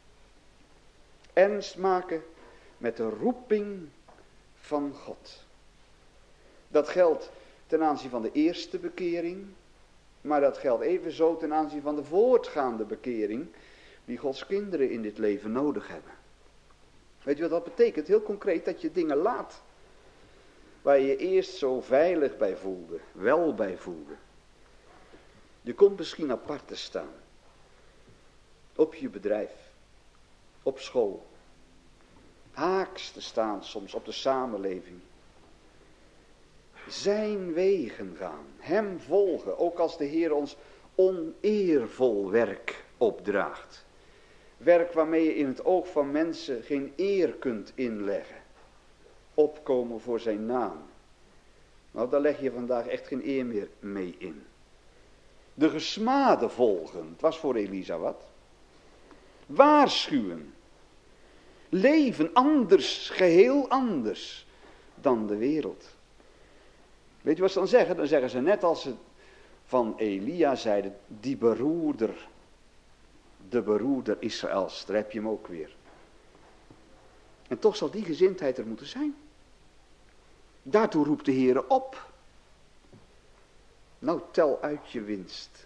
Ernst maken met de roeping van God. Dat geldt ten aanzien van de eerste bekering. Maar dat geldt evenzo ten aanzien van de voortgaande bekering. Die Gods kinderen in dit leven nodig hebben. Weet je wat dat betekent? Heel concreet dat je dingen laat. Waar je je eerst zo veilig bij voelde, wel bij voelde. Je komt misschien apart te staan. Op je bedrijf, op school. Haaks te staan soms op de samenleving. Zijn wegen gaan, hem volgen, ook als de Heer ons oneervol werk opdraagt. Werk waarmee je in het oog van mensen geen eer kunt inleggen. Opkomen voor zijn naam. Nou, daar leg je vandaag echt geen eer meer mee in. De gesmade volgen, het was voor Elisa wat. Waarschuwen. Leven anders, geheel anders dan de wereld. Weet je wat ze dan zeggen? Dan zeggen ze net als ze van Elia zeiden, die beroerder. De beroerder Israëls, daar heb je hem ook weer. En toch zal die gezindheid er moeten zijn. Daartoe roept de Heere op. Nou, tel uit je winst.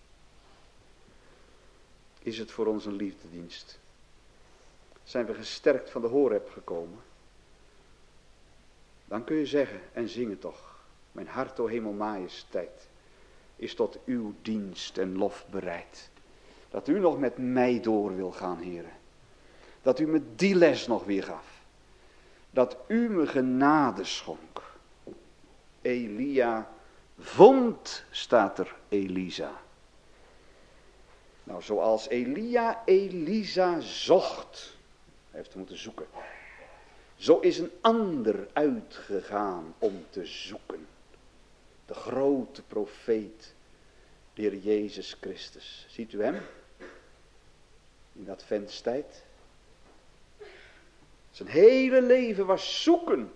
Is het voor ons een liefdedienst? Zijn we gesterkt van de Horeb gekomen? Dan kun je zeggen en zingen toch. Mijn hart, o hemel majesteit, is tot uw dienst en lof bereid. Dat u nog met mij door wil gaan, Heere. Dat u me die les nog weer gaf. Dat u me genade schonk. Elia vond, staat er, Elisa. Nou, zoals Elia Elisa zocht. Hij heeft moeten zoeken. Zo is een ander uitgegaan om te zoeken. De grote profeet, de Heer Jezus Christus. Ziet u hem? In dat adventstijd. Zijn hele leven was zoeken.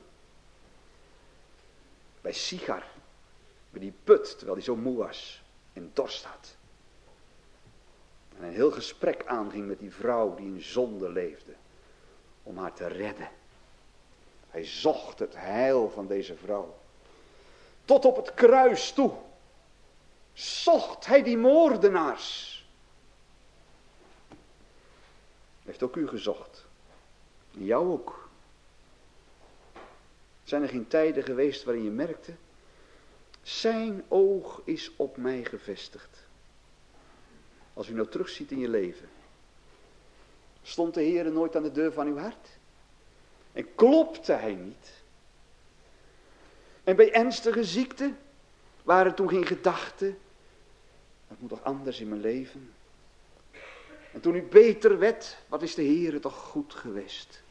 Bij Sigar. Bij die put, terwijl hij zo moe was. En dorst had. En een heel gesprek aanging met die vrouw die in zonde leefde. Om haar te redden. Hij zocht het heil van deze vrouw. Tot op het kruis toe zocht hij die moordenaars. Hij heeft ook u gezocht. En jou ook. Zijn er geen tijden geweest waarin je merkte, zijn oog is op mij gevestigd. Als u nou terugziet in je leven. Stond de Heer nooit aan de deur van uw hart? En klopte hij niet? En bij ernstige ziekte waren toen geen gedachten. Dat moet toch anders in mijn leven? En toen u beter werd, wat is de Heer toch goed geweest?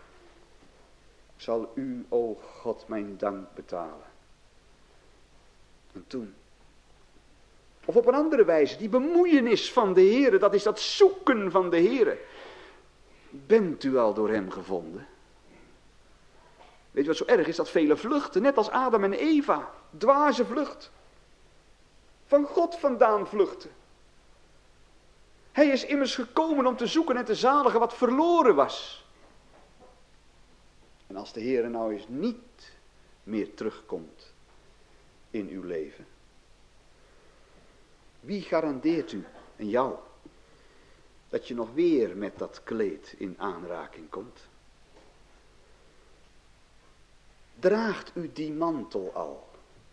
Zal u, o God, mijn dank betalen. En toen. Of op een andere wijze, die bemoeienis van de Heer, dat is dat zoeken van de Heer. Bent u al door hem gevonden? Weet je wat zo erg is? Dat vele vluchten, net als Adam en Eva. Dwaze vlucht. Van God vandaan vluchten. Hij is immers gekomen om te zoeken en te zaligen wat verloren was. En als de Heer nou eens niet meer terugkomt in uw leven. Wie garandeert u en jou dat je nog weer met dat kleed in aanraking komt? Draagt u die mantel al?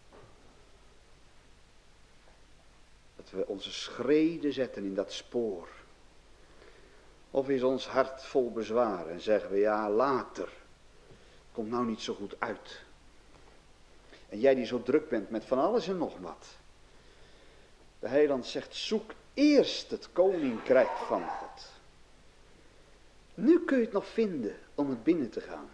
Dat we onze schreden zetten in dat spoor. Of is ons hart vol bezwaar en zeggen we ja later. Komt nou niet zo goed uit. En jij die zo druk bent met van alles en nog wat. De Heiland zegt zoek eerst het koninkrijk van God. Nu kun je het nog vinden om het binnen te gaan.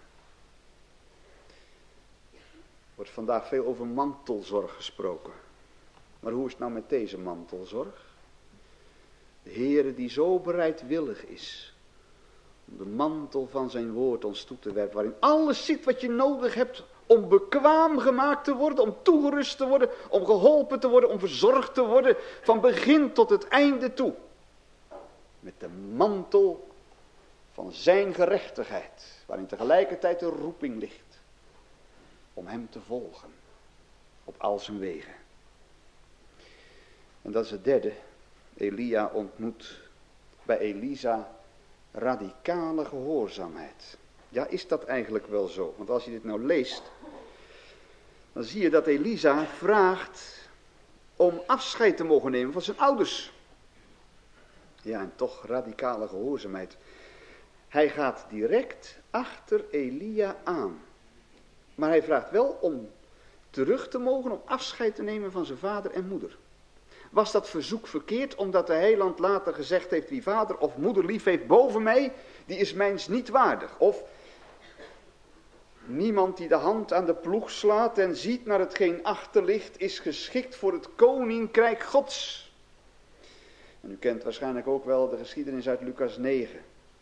Er wordt vandaag veel over mantelzorg gesproken. Maar hoe is het nou met deze mantelzorg? De Heere die zo bereidwillig is om de mantel van zijn woord ons toe te werpen, waarin alles zit wat je nodig hebt om bekwaam gemaakt te worden, om toegerust te worden, om geholpen te worden, om verzorgd te worden, van begin tot het einde toe. Met de mantel van zijn gerechtigheid, waarin tegelijkertijd de roeping ligt. Om hem te volgen. Op al zijn wegen. En dat is het derde. Elia ontmoet bij Elisa radicale gehoorzaamheid. Ja, is dat eigenlijk wel zo? Want als je dit nou leest, dan zie je dat Elisa vraagt om afscheid te mogen nemen van zijn ouders. Ja, en toch radicale gehoorzaamheid. Hij gaat direct achter Elia aan. Maar hij vraagt wel om terug te mogen, om afscheid te nemen van zijn vader en moeder. Was dat verzoek verkeerd, omdat de Heiland later gezegd heeft, wie vader of moeder lief heeft boven mij, die is mijns niet waardig. Of niemand die de hand aan de ploeg slaat en ziet naar hetgeen achter ligt, is geschikt voor het koninkrijk Gods. En u kent waarschijnlijk ook wel de geschiedenis uit Lucas negen.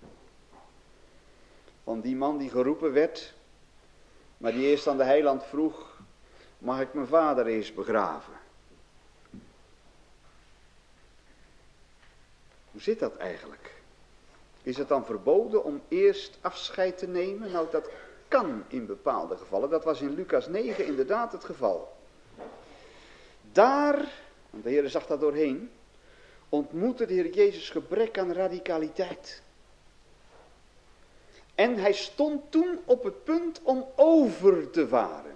Van die man die geroepen werd, maar die eerst aan de Heiland vroeg, mag ik mijn vader eens begraven? Hoe zit dat eigenlijk? Is het dan verboden om eerst afscheid te nemen? Nou, dat kan in bepaalde gevallen. Dat was in Lucas negen inderdaad het geval. Daar, want de Heer zag daar doorheen, ontmoette de Heer Jezus gebrek aan radicaliteit. En hij stond toen op het punt om over te varen.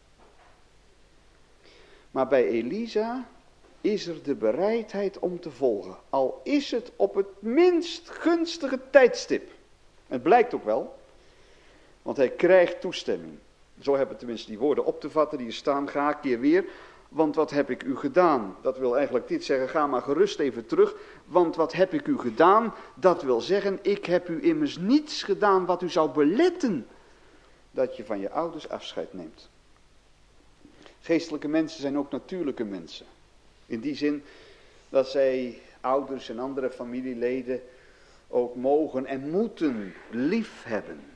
Maar bij Elisa is er de bereidheid om te volgen. Al is het op het minst gunstige tijdstip. Het blijkt ook wel. Want hij krijgt toestemming. Zo hebben tenminste die woorden op te vatten die er staan. Ga ik hier weer. Want wat heb ik u gedaan? Dat wil eigenlijk dit zeggen. Ga maar gerust even terug. Want wat heb ik u gedaan? Dat wil zeggen. Ik heb u immers niets gedaan wat u zou beletten. Dat je van je ouders afscheid neemt. Geestelijke mensen zijn ook natuurlijke mensen. In die zin dat zij ouders en andere familieleden ook mogen en moeten lief hebben.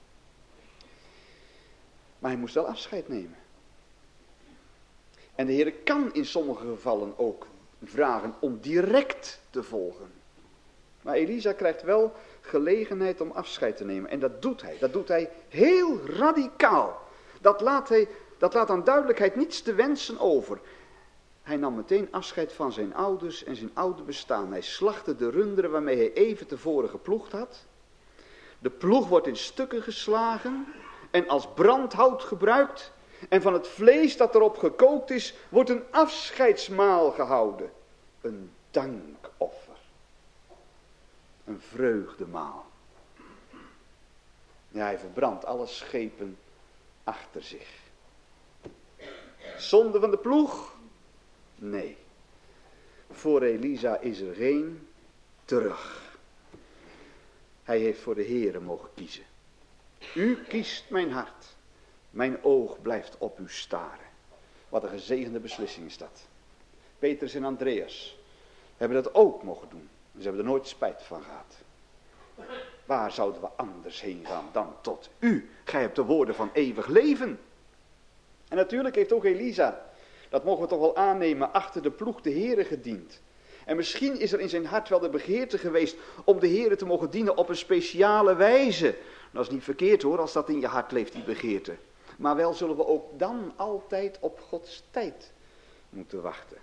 Maar hij moest wel afscheid nemen. En de Heer kan in sommige gevallen ook vragen om direct te volgen. Maar Elisa krijgt wel gelegenheid om afscheid te nemen. En dat doet hij. Dat doet hij heel radicaal. Dat laat hij, Dat laat aan duidelijkheid niets te wensen over. Hij nam meteen afscheid van zijn ouders en zijn oude bestaan. Hij slachtte de runderen waarmee hij even tevoren geploegd had. De ploeg wordt in stukken geslagen en als brandhout gebruikt. En van het vlees dat erop gekookt is, wordt een afscheidsmaal gehouden. Een dankoffer. Een vreugdemaal. Ja, hij verbrandt alle schepen achter zich. Zonde van de ploeg? Nee. Voor Elisa is er geen terug. Hij heeft voor de Heere mogen kiezen. U kiest mijn hart. Mijn oog blijft op u staren. Wat een gezegende beslissing is dat. Petrus en Andreas hebben dat ook mogen doen. Ze hebben er nooit spijt van gehad. Waar zouden we anders heen gaan dan tot u? Gij hebt de woorden van eeuwig leven. En natuurlijk heeft ook Elisa, dat mogen we toch wel aannemen, achter de ploeg de Heere gediend. En misschien is er in zijn hart wel de begeerte geweest om de Heere te mogen dienen op een speciale wijze. Dat is niet verkeerd hoor, als dat in je hart leeft, die begeerte. Maar wel zullen we ook dan altijd op Gods tijd moeten wachten.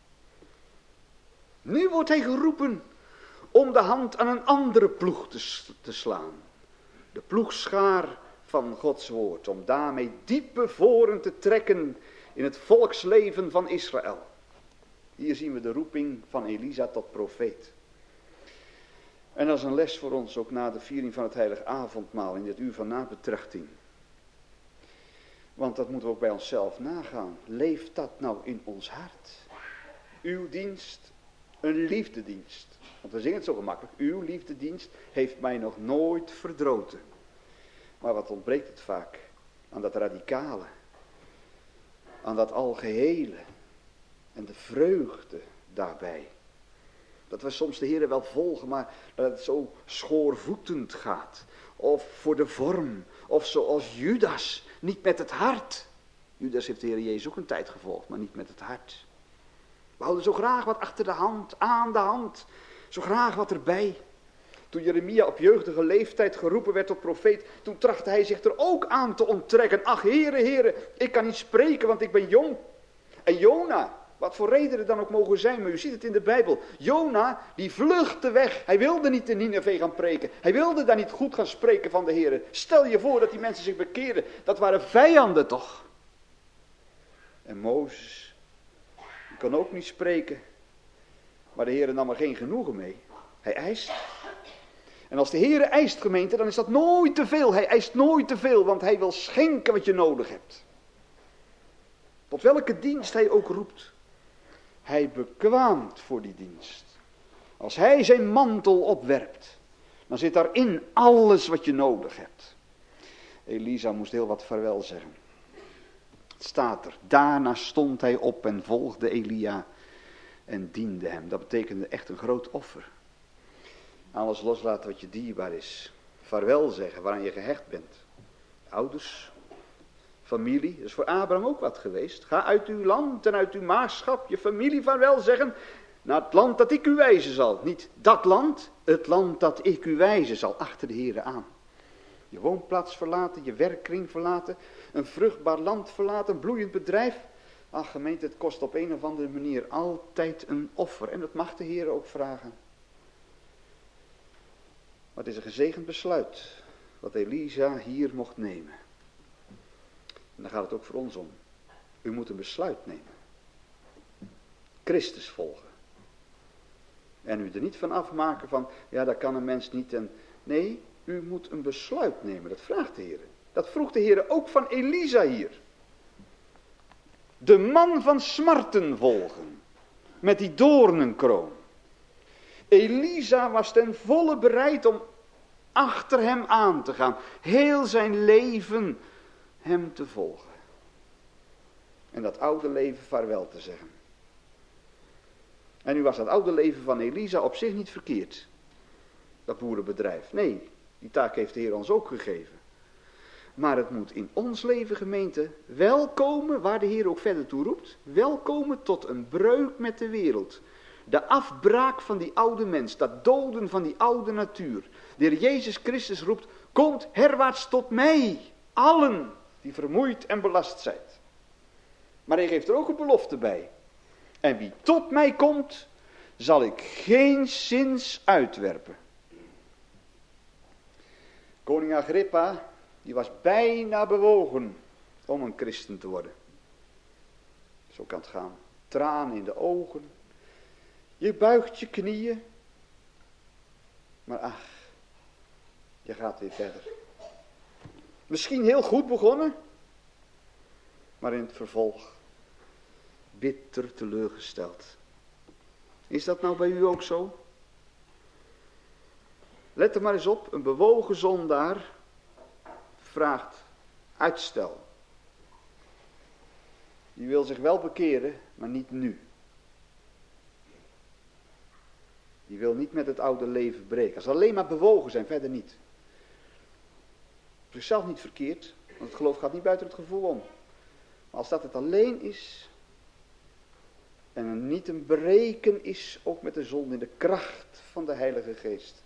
Nu wordt hij geroepen om de hand aan een andere ploeg te, te slaan. De ploegschaar van Gods woord. Om daarmee diepe voren te trekken in het volksleven van Israël. Hier zien we de roeping van Elisa tot profeet. En dat is een les voor ons ook na de viering van het heilige avondmaal in dit uur van nabetrachting. Want dat moeten we ook bij onszelf nagaan. Leeft dat nou in ons hart? Uw dienst, een liefdedienst. Want we zingen het zo gemakkelijk. Uw liefdedienst heeft mij nog nooit verdroten. Maar wat ontbreekt het vaak? Aan dat radicale. Aan dat algehele. En de vreugde daarbij. Dat we soms de Heer wel volgen, maar dat het zo schoorvoetend gaat. Of voor de vorm. Of zoals Judas. Niet met het hart. Judas heeft de Heer Jezus ook een tijd gevolgd, maar niet met het hart. We houden zo graag wat achter de hand, aan de hand. Zo graag wat erbij. Toen Jeremia op jeugdige leeftijd geroepen werd tot profeet, toen trachtte hij zich er ook aan te onttrekken. Ach, Heere, Heere, ik kan niet spreken, want ik ben jong. En Jona, wat voor reden er dan ook mogen zijn, maar u ziet het in de Bijbel. Jona, die vluchtte weg. Hij wilde niet in Nineve gaan preken. Hij wilde daar niet goed gaan spreken van de Heere. Stel je voor dat die mensen zich bekeerden. Dat waren vijanden toch. En Mozes, die kon ook niet spreken. Maar de Heere nam er geen genoegen mee. Hij eist. En als de Heere eist, gemeente, dan is dat nooit te veel. Hij eist nooit te veel, want hij wil schenken wat je nodig hebt. Tot welke dienst hij ook roept. Hij bekwaamt voor die dienst. Als hij zijn mantel opwerpt, dan zit daarin alles wat je nodig hebt. Elisa moest heel wat vaarwel zeggen. Het staat er. Daarna stond hij op en volgde Elia en diende hem. Dat betekende echt een groot offer. Alles loslaten wat je dierbaar is. Vaarwel zeggen waaraan je gehecht bent. Ouders, familie, dat is voor Abraham ook wat geweest. Ga uit uw land en uit uw maagschap je familie vaarwel zeggen naar het land dat ik u wijzen zal. Niet dat land, het land dat ik u wijzen zal, achter de Heere aan. Je woonplaats verlaten, je werkkring verlaten, een vruchtbaar land verlaten, een bloeiend bedrijf. Ach gemeente, het kost op een of andere manier altijd een offer. En dat mag de Heere ook vragen. Maar het is een gezegend besluit wat Elisa hier mocht nemen. En daar gaat het ook voor ons om. U moet een besluit nemen. Christus volgen. En u er niet van afmaken van, ja dat kan een mens niet. En nee, u moet een besluit nemen. Dat vraagt de Heer. Dat vroeg de Heer ook van Elisa hier. De man van smarten volgen. Met die doornenkroon. Elisa was ten volle bereid om achter hem aan te gaan. Heel zijn leven hem te volgen. En dat oude leven vaarwel te zeggen. En nu was dat oude leven van Elisa op zich niet verkeerd. Dat boerenbedrijf. Nee, die taak heeft de Heer ons ook gegeven. Maar het moet in ons leven, gemeente, wel komen, waar de Heer ook verder toe roept, wel komen tot een breuk met de wereld. De afbraak van die oude mens, dat doden van die oude natuur. De Heer Jezus Christus roept, komt herwaarts tot mij, allen die vermoeid en belast zijt. Maar hij geeft er ook een belofte bij. En wie tot mij komt, zal ik geenszins uitwerpen. Koning Agrippa, die was bijna bewogen om een christen te worden. Zo kan het gaan. Tranen in de ogen. Je buigt je knieën. Maar ach, je gaat weer verder. Misschien heel goed begonnen. Maar in het vervolg bitter teleurgesteld. Is dat nou bij u ook zo? Let er maar eens op, een bewogen zondaar vraagt uitstel. Die wil zich wel bekeren, maar niet nu. Die wil niet met het oude leven breken. Als ze alleen maar bewogen zijn, verder niet. Op zichzelf niet verkeerd, want het geloof gaat niet buiten het gevoel om. Maar als dat het alleen is, en er niet een breken is, ook met de zonde in de kracht van de Heilige Geest.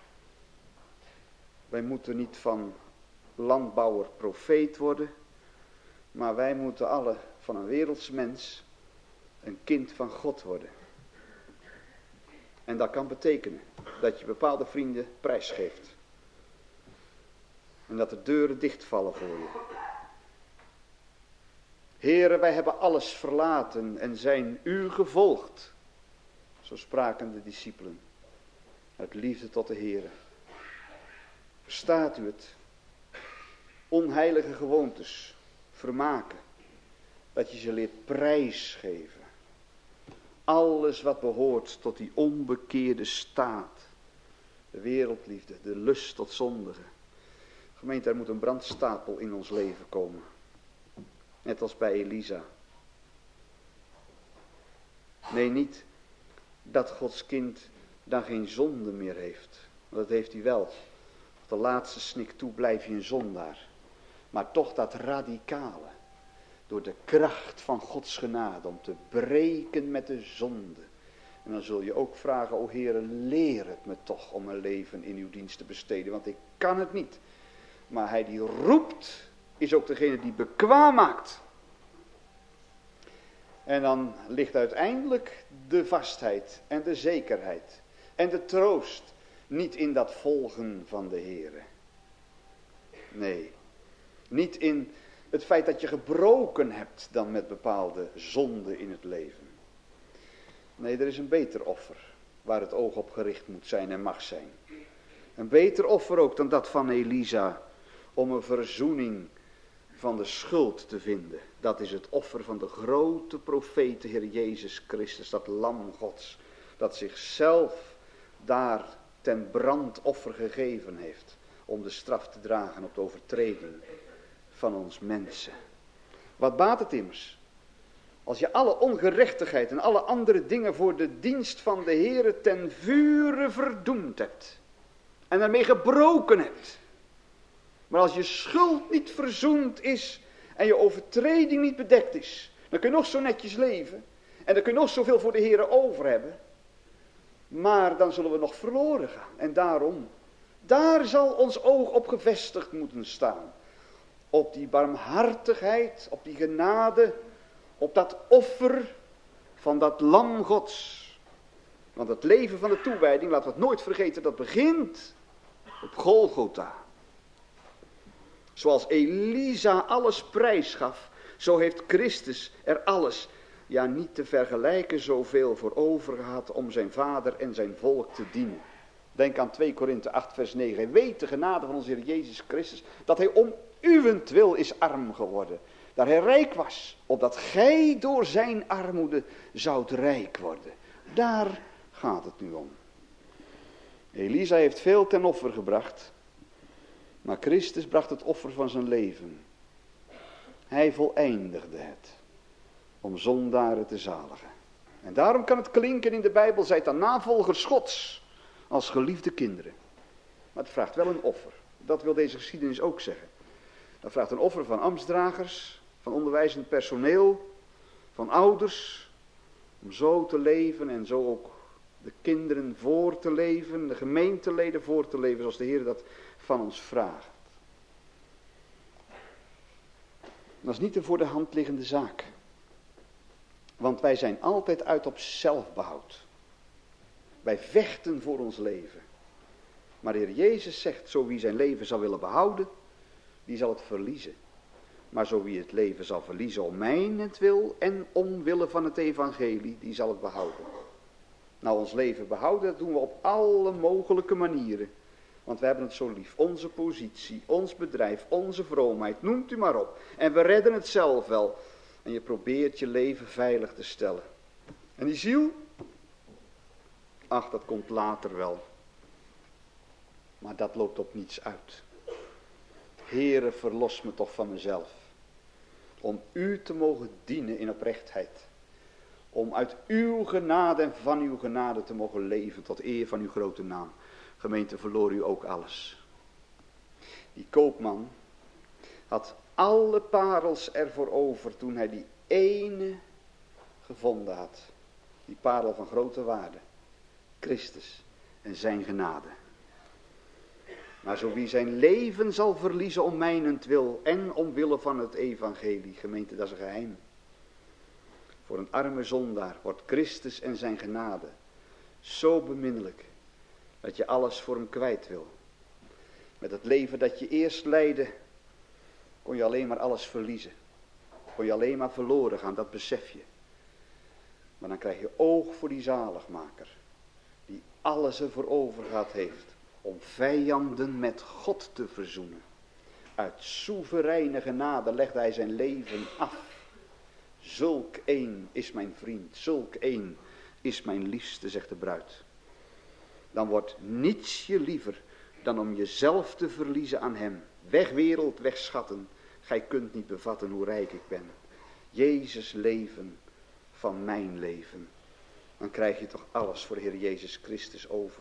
Wij moeten niet van landbouwer profeet worden, maar wij moeten alle van een werelds mens een kind van God worden. En dat kan betekenen dat je bepaalde vrienden prijsgeeft. En dat de deuren dichtvallen voor je. Heren, wij hebben alles verlaten en zijn u gevolgd. Zo spraken de discipelen. Uit liefde tot de Heren. Verstaat u het? Onheilige gewoontes vermaken. Dat je ze leert prijsgeven. Alles wat behoort tot die onbekeerde staat. De wereldliefde, de lust tot zondigen. Gemeente, er moet een brandstapel in ons leven komen. Net als bij Elisa. Nee, niet dat Gods kind dan geen zonde meer heeft. Want dat heeft hij wel. Tot de laatste snik toe blijf je een zondaar. Maar toch dat radicale. Door de kracht van Gods genade om te breken met de zonde. En dan zul je ook vragen, o Heere, leer het me toch om mijn leven in uw dienst te besteden. Want ik kan het niet. Maar hij die roept, is ook degene die bekwaam maakt. En dan ligt uiteindelijk de vastheid en de zekerheid en de troost niet in dat volgen van de Heere. Nee, niet in het feit dat je gebroken hebt dan met bepaalde zonden in het leven. Nee, er is een beter offer waar het oog op gericht moet zijn en mag zijn. Een beter offer ook dan dat van Elisa om een verzoening van de schuld te vinden. Dat is het offer van de grote profeet, de Heer Jezus Christus, dat lam Gods, dat zichzelf daar ten brandoffer gegeven heeft, om de straf te dragen op de overtreding van ons mensen. Wat baat het immers? Als je alle ongerechtigheid en alle andere dingen voor de dienst van de Heere ten vure verdoemd hebt. En daarmee gebroken hebt. Maar als je schuld niet verzoend is en je overtreding niet bedekt is, dan kun je nog zo netjes leven. En dan kun je nog zoveel voor de Heere over hebben. Maar dan zullen we nog verloren gaan. En daarom, daar zal ons oog op gevestigd moeten staan. Op die barmhartigheid, op die genade, op dat offer van dat lam Gods. Want het leven van de toewijding, laten we het nooit vergeten, dat begint op Golgotha. Zoals Elisa alles prijsgaf, zo heeft Christus er alles, ja niet te vergelijken, zoveel voor over gehad om zijn vader en zijn volk te dienen. Denk aan twee Korinthe acht vers negen. Hij weet de genade van onze Heer Jezus Christus, dat hij om uwentwil is arm geworden. Dat hij rijk was, opdat gij door zijn armoede zoudt rijk worden. Daar gaat het nu om. Elisa heeft veel ten offer gebracht. Maar Christus bracht het offer van zijn leven. Hij voleindigde het. Om zondaren te zaligen. En daarom kan het klinken in de Bijbel. Zijt dan navolgers Gods. Als geliefde kinderen. Maar het vraagt wel een offer. Dat wil deze geschiedenis ook zeggen. Dat vraagt een offer van ambtsdragers. Van onderwijzend personeel. Van ouders. Om zo te leven en zo ook de kinderen voor te leven. De gemeenteleden voor te leven zoals de Heer dat van ons vraagt. Dat is niet een voor de hand liggende zaak. Want wij zijn altijd uit op zelfbehoud. Wij vechten voor ons leven. Maar de Heer Jezus zegt, zo wie zijn leven zal willen behouden, die zal het verliezen. Maar zo wie het leven zal verliezen om mijnentwil en omwille van het evangelie, die zal het behouden. Nou, ons leven behouden, dat doen we op alle mogelijke manieren. Want we hebben het zo lief. Onze positie, ons bedrijf, onze vroomheid, noemt u maar op. En we redden het zelf wel. En je probeert je leven veilig te stellen. En die ziel? Ach, dat komt later wel. Maar dat loopt op niets uit. Heere, verlos me toch van mezelf. Om u te mogen dienen in oprechtheid. Om uit uw genade en van uw genade te mogen leven tot eer van uw grote naam. Gemeente, verloor u ook alles. Die koopman had alle parels ervoor over toen hij die ene gevonden had. Die parel van grote waarde. Christus en zijn genade. Maar zo wie zijn leven zal verliezen om mijnentwil en omwille van het evangelie. Gemeente, dat is een geheim. Voor een arme zondaar wordt Christus en zijn genade zo beminnelijk dat je alles voor hem kwijt wil. Met het leven dat je eerst leidde, kon je alleen maar alles verliezen. Kon je alleen maar verloren gaan, dat besef je. Maar dan krijg je oog voor die zaligmaker, die alles ervoor over gehad heeft om vijanden met God te verzoenen. Uit soevereine genade legde hij zijn leven af. Zulk een is mijn vriend, zulk een is mijn liefste, zegt de bruid. Dan wordt niets je liever dan om jezelf te verliezen aan hem. Weg wereld, weg schatten, gij kunt niet bevatten hoe rijk ik ben. Jezus leven van mijn leven. Dan krijg je toch alles voor de Heer Jezus Christus over.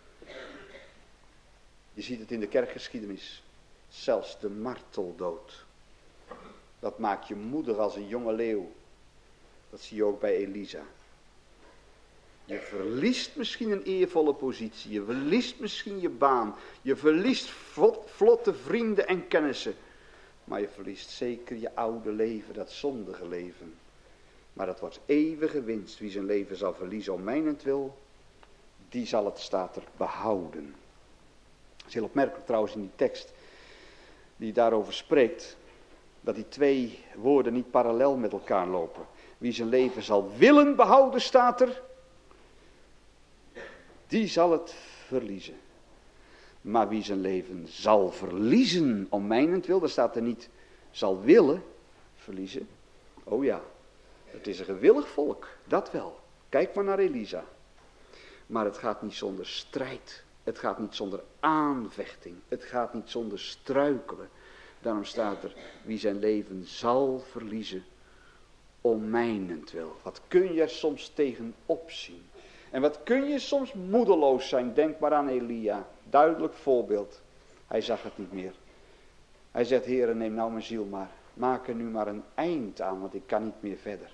Je ziet het in de kerkgeschiedenis. Zelfs de marteldood. Dat maakt je moedig als een jonge leeuw. Dat zie je ook bij Elisa. Je verliest misschien een eervolle positie. Je verliest misschien je baan. Je verliest vlot, vlotte vrienden en kennissen. Maar je verliest zeker je oude leven, dat zondige leven. Maar dat wordt eeuwige winst. Wie zijn leven zal verliezen om mijnentwil, die zal het, staat er, behouden. Het is heel opmerkelijk trouwens in die tekst die daarover spreekt, dat die twee woorden niet parallel met elkaar lopen. Wie zijn leven zal willen behouden, staat er, die zal het verliezen. Maar wie zijn leven zal verliezen om mijnentwil, daar staat er niet zal willen verliezen. Oh ja, het is een gewillig volk, dat wel. Kijk maar naar Elisa. Maar het gaat niet zonder strijd. Het gaat niet zonder aanvechting. Het gaat niet zonder struikelen. Daarom staat er, wie zijn leven zal verliezen om mijnentwil. Wat kun je er soms tegen opzien? En wat kun je soms moedeloos zijn? Denk maar aan Elia. Duidelijk voorbeeld. Hij zag het niet meer. Hij zegt, Heere, neem nou mijn ziel maar. Maak er nu maar een eind aan, want ik kan niet meer verder.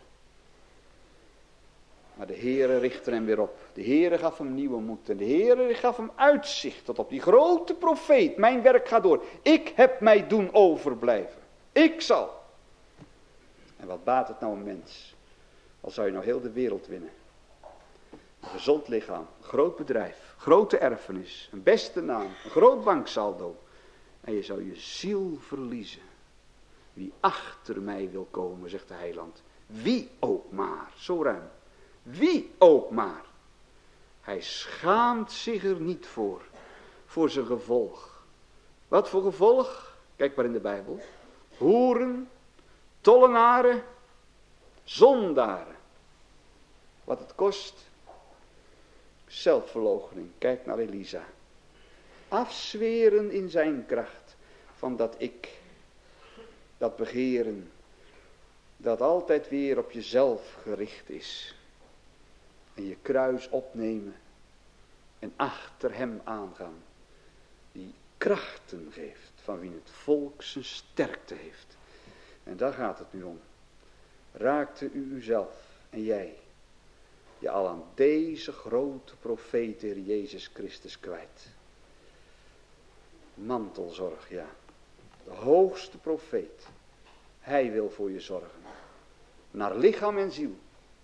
Maar de Heere richtte hem weer op. De Heere gaf hem nieuwe moed. En de Heere gaf hem uitzicht tot op die grote profeet. Mijn werk gaat door. Ik heb mij doen overblijven. Ik zal. En wat baat het nou een mens? Al zou je nou heel de wereld winnen. Een gezond lichaam, een groot bedrijf, grote erfenis, een beste naam, een groot banksaldo. En je zou je ziel verliezen. Wie achter mij wil komen, zegt de heiland. Wie ook maar, zo ruim. Wie ook maar. Hij schaamt zich er niet voor, voor zijn gevolg. Wat voor gevolg? Kijk maar in de Bijbel. Hoeren, tollenaren, zondaren. Wat het kost. Zelfverloochening. Kijk naar Elisa. Afzweren in zijn kracht van dat ik, dat begeren, dat altijd weer op jezelf gericht is. En je kruis opnemen en achter hem aangaan. Die krachten geeft van wie het volk zijn sterkte heeft. En daar gaat het nu om. Raakte u uzelf en jij je al aan deze grote profeet, Heer Jezus Christus, kwijt. Mantelzorg, ja. De hoogste profeet. Hij wil voor je zorgen. Naar lichaam en ziel.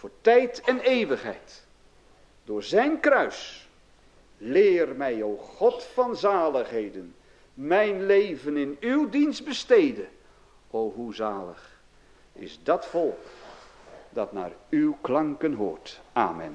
voor tijd en eeuwigheid. Door zijn kruis, leer mij, o God van zaligheden, mijn leven in uw dienst besteden. O, hoe zalig is dat volk dat naar uw klanken hoort. Amen.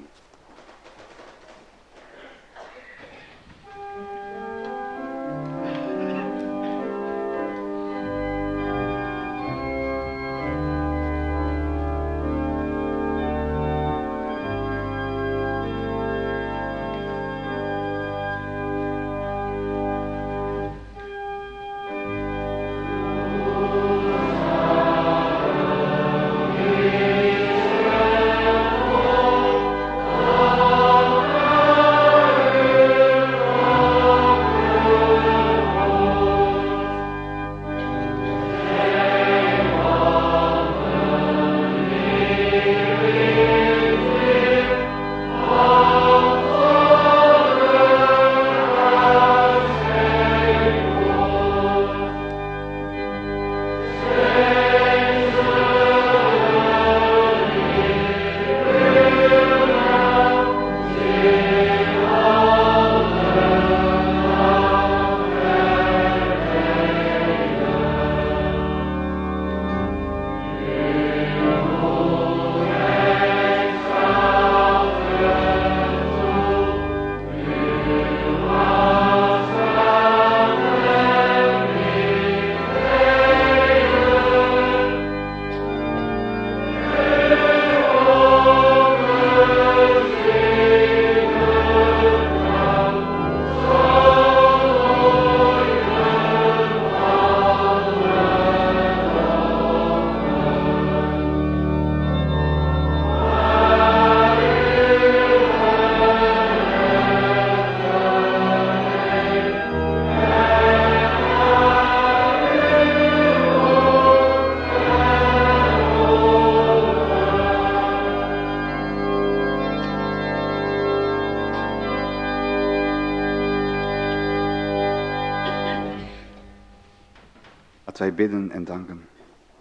Wij bidden en danken.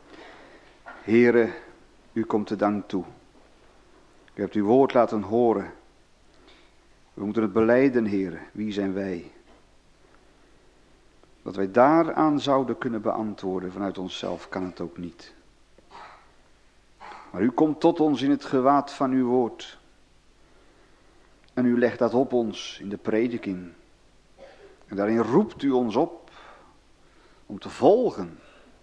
Heere, u komt de dank toe. U hebt uw woord laten horen. We moeten het belijden, Heere. Wie zijn wij? Dat wij daaraan zouden kunnen beantwoorden vanuit onszelf kan het ook niet. Maar u komt tot ons in het gewaad van uw woord. En u legt dat op ons in de prediking. En daarin roept u ons op om te volgen.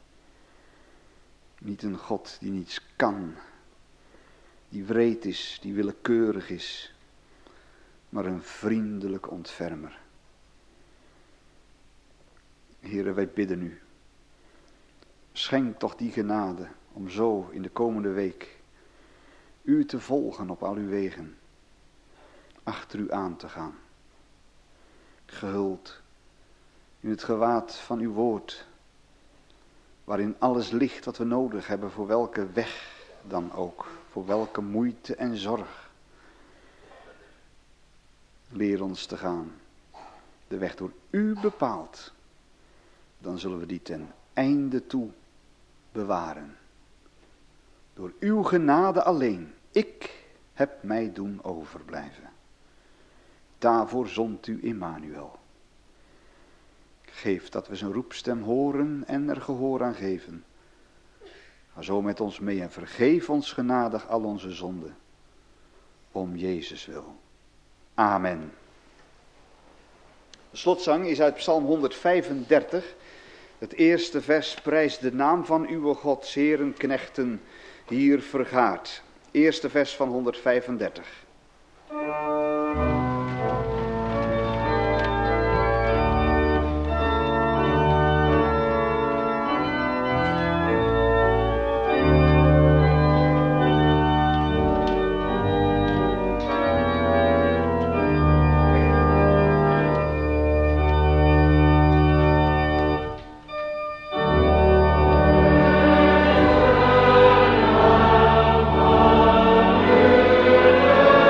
Niet een God die niets kan, die wreed is, die willekeurig is, maar een vriendelijk ontfermer. Heere, wij bidden u, schenk toch die genade om zo in de komende week u te volgen op al uw wegen, achter u aan te gaan, gehuld in het gewaad van uw woord, waarin alles ligt wat we nodig hebben, voor welke weg dan ook, voor welke moeite en zorg. Leer ons te gaan, de weg door u bepaald, dan zullen we die ten einde toe bewaren. Door uw genade alleen, ik heb mij doen overblijven. Daarvoor zond u Immanuel. Geef dat we zijn roepstem horen en er gehoor aan geven. Ga zo met ons mee en vergeef ons genadig al onze zonden. Om Jezus wil. Amen. De slotzang is uit Psalm honderdvijfendertig. Het eerste vers: prijs de naam van uw God, heren knechten, hier vergaart. Eerste vers van honderdvijfendertig. Oh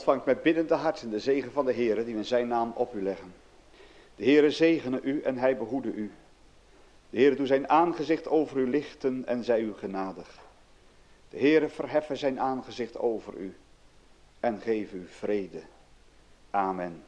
ontvangt met biddende harten de zegen van de Heere die we in zijn naam op u leggen. De Heere zegene u en hij behoede u. De Heere doe zijn aangezicht over u lichten en zij u genadig. De Heere verheffen zijn aangezicht over u en geef u vrede. Amen.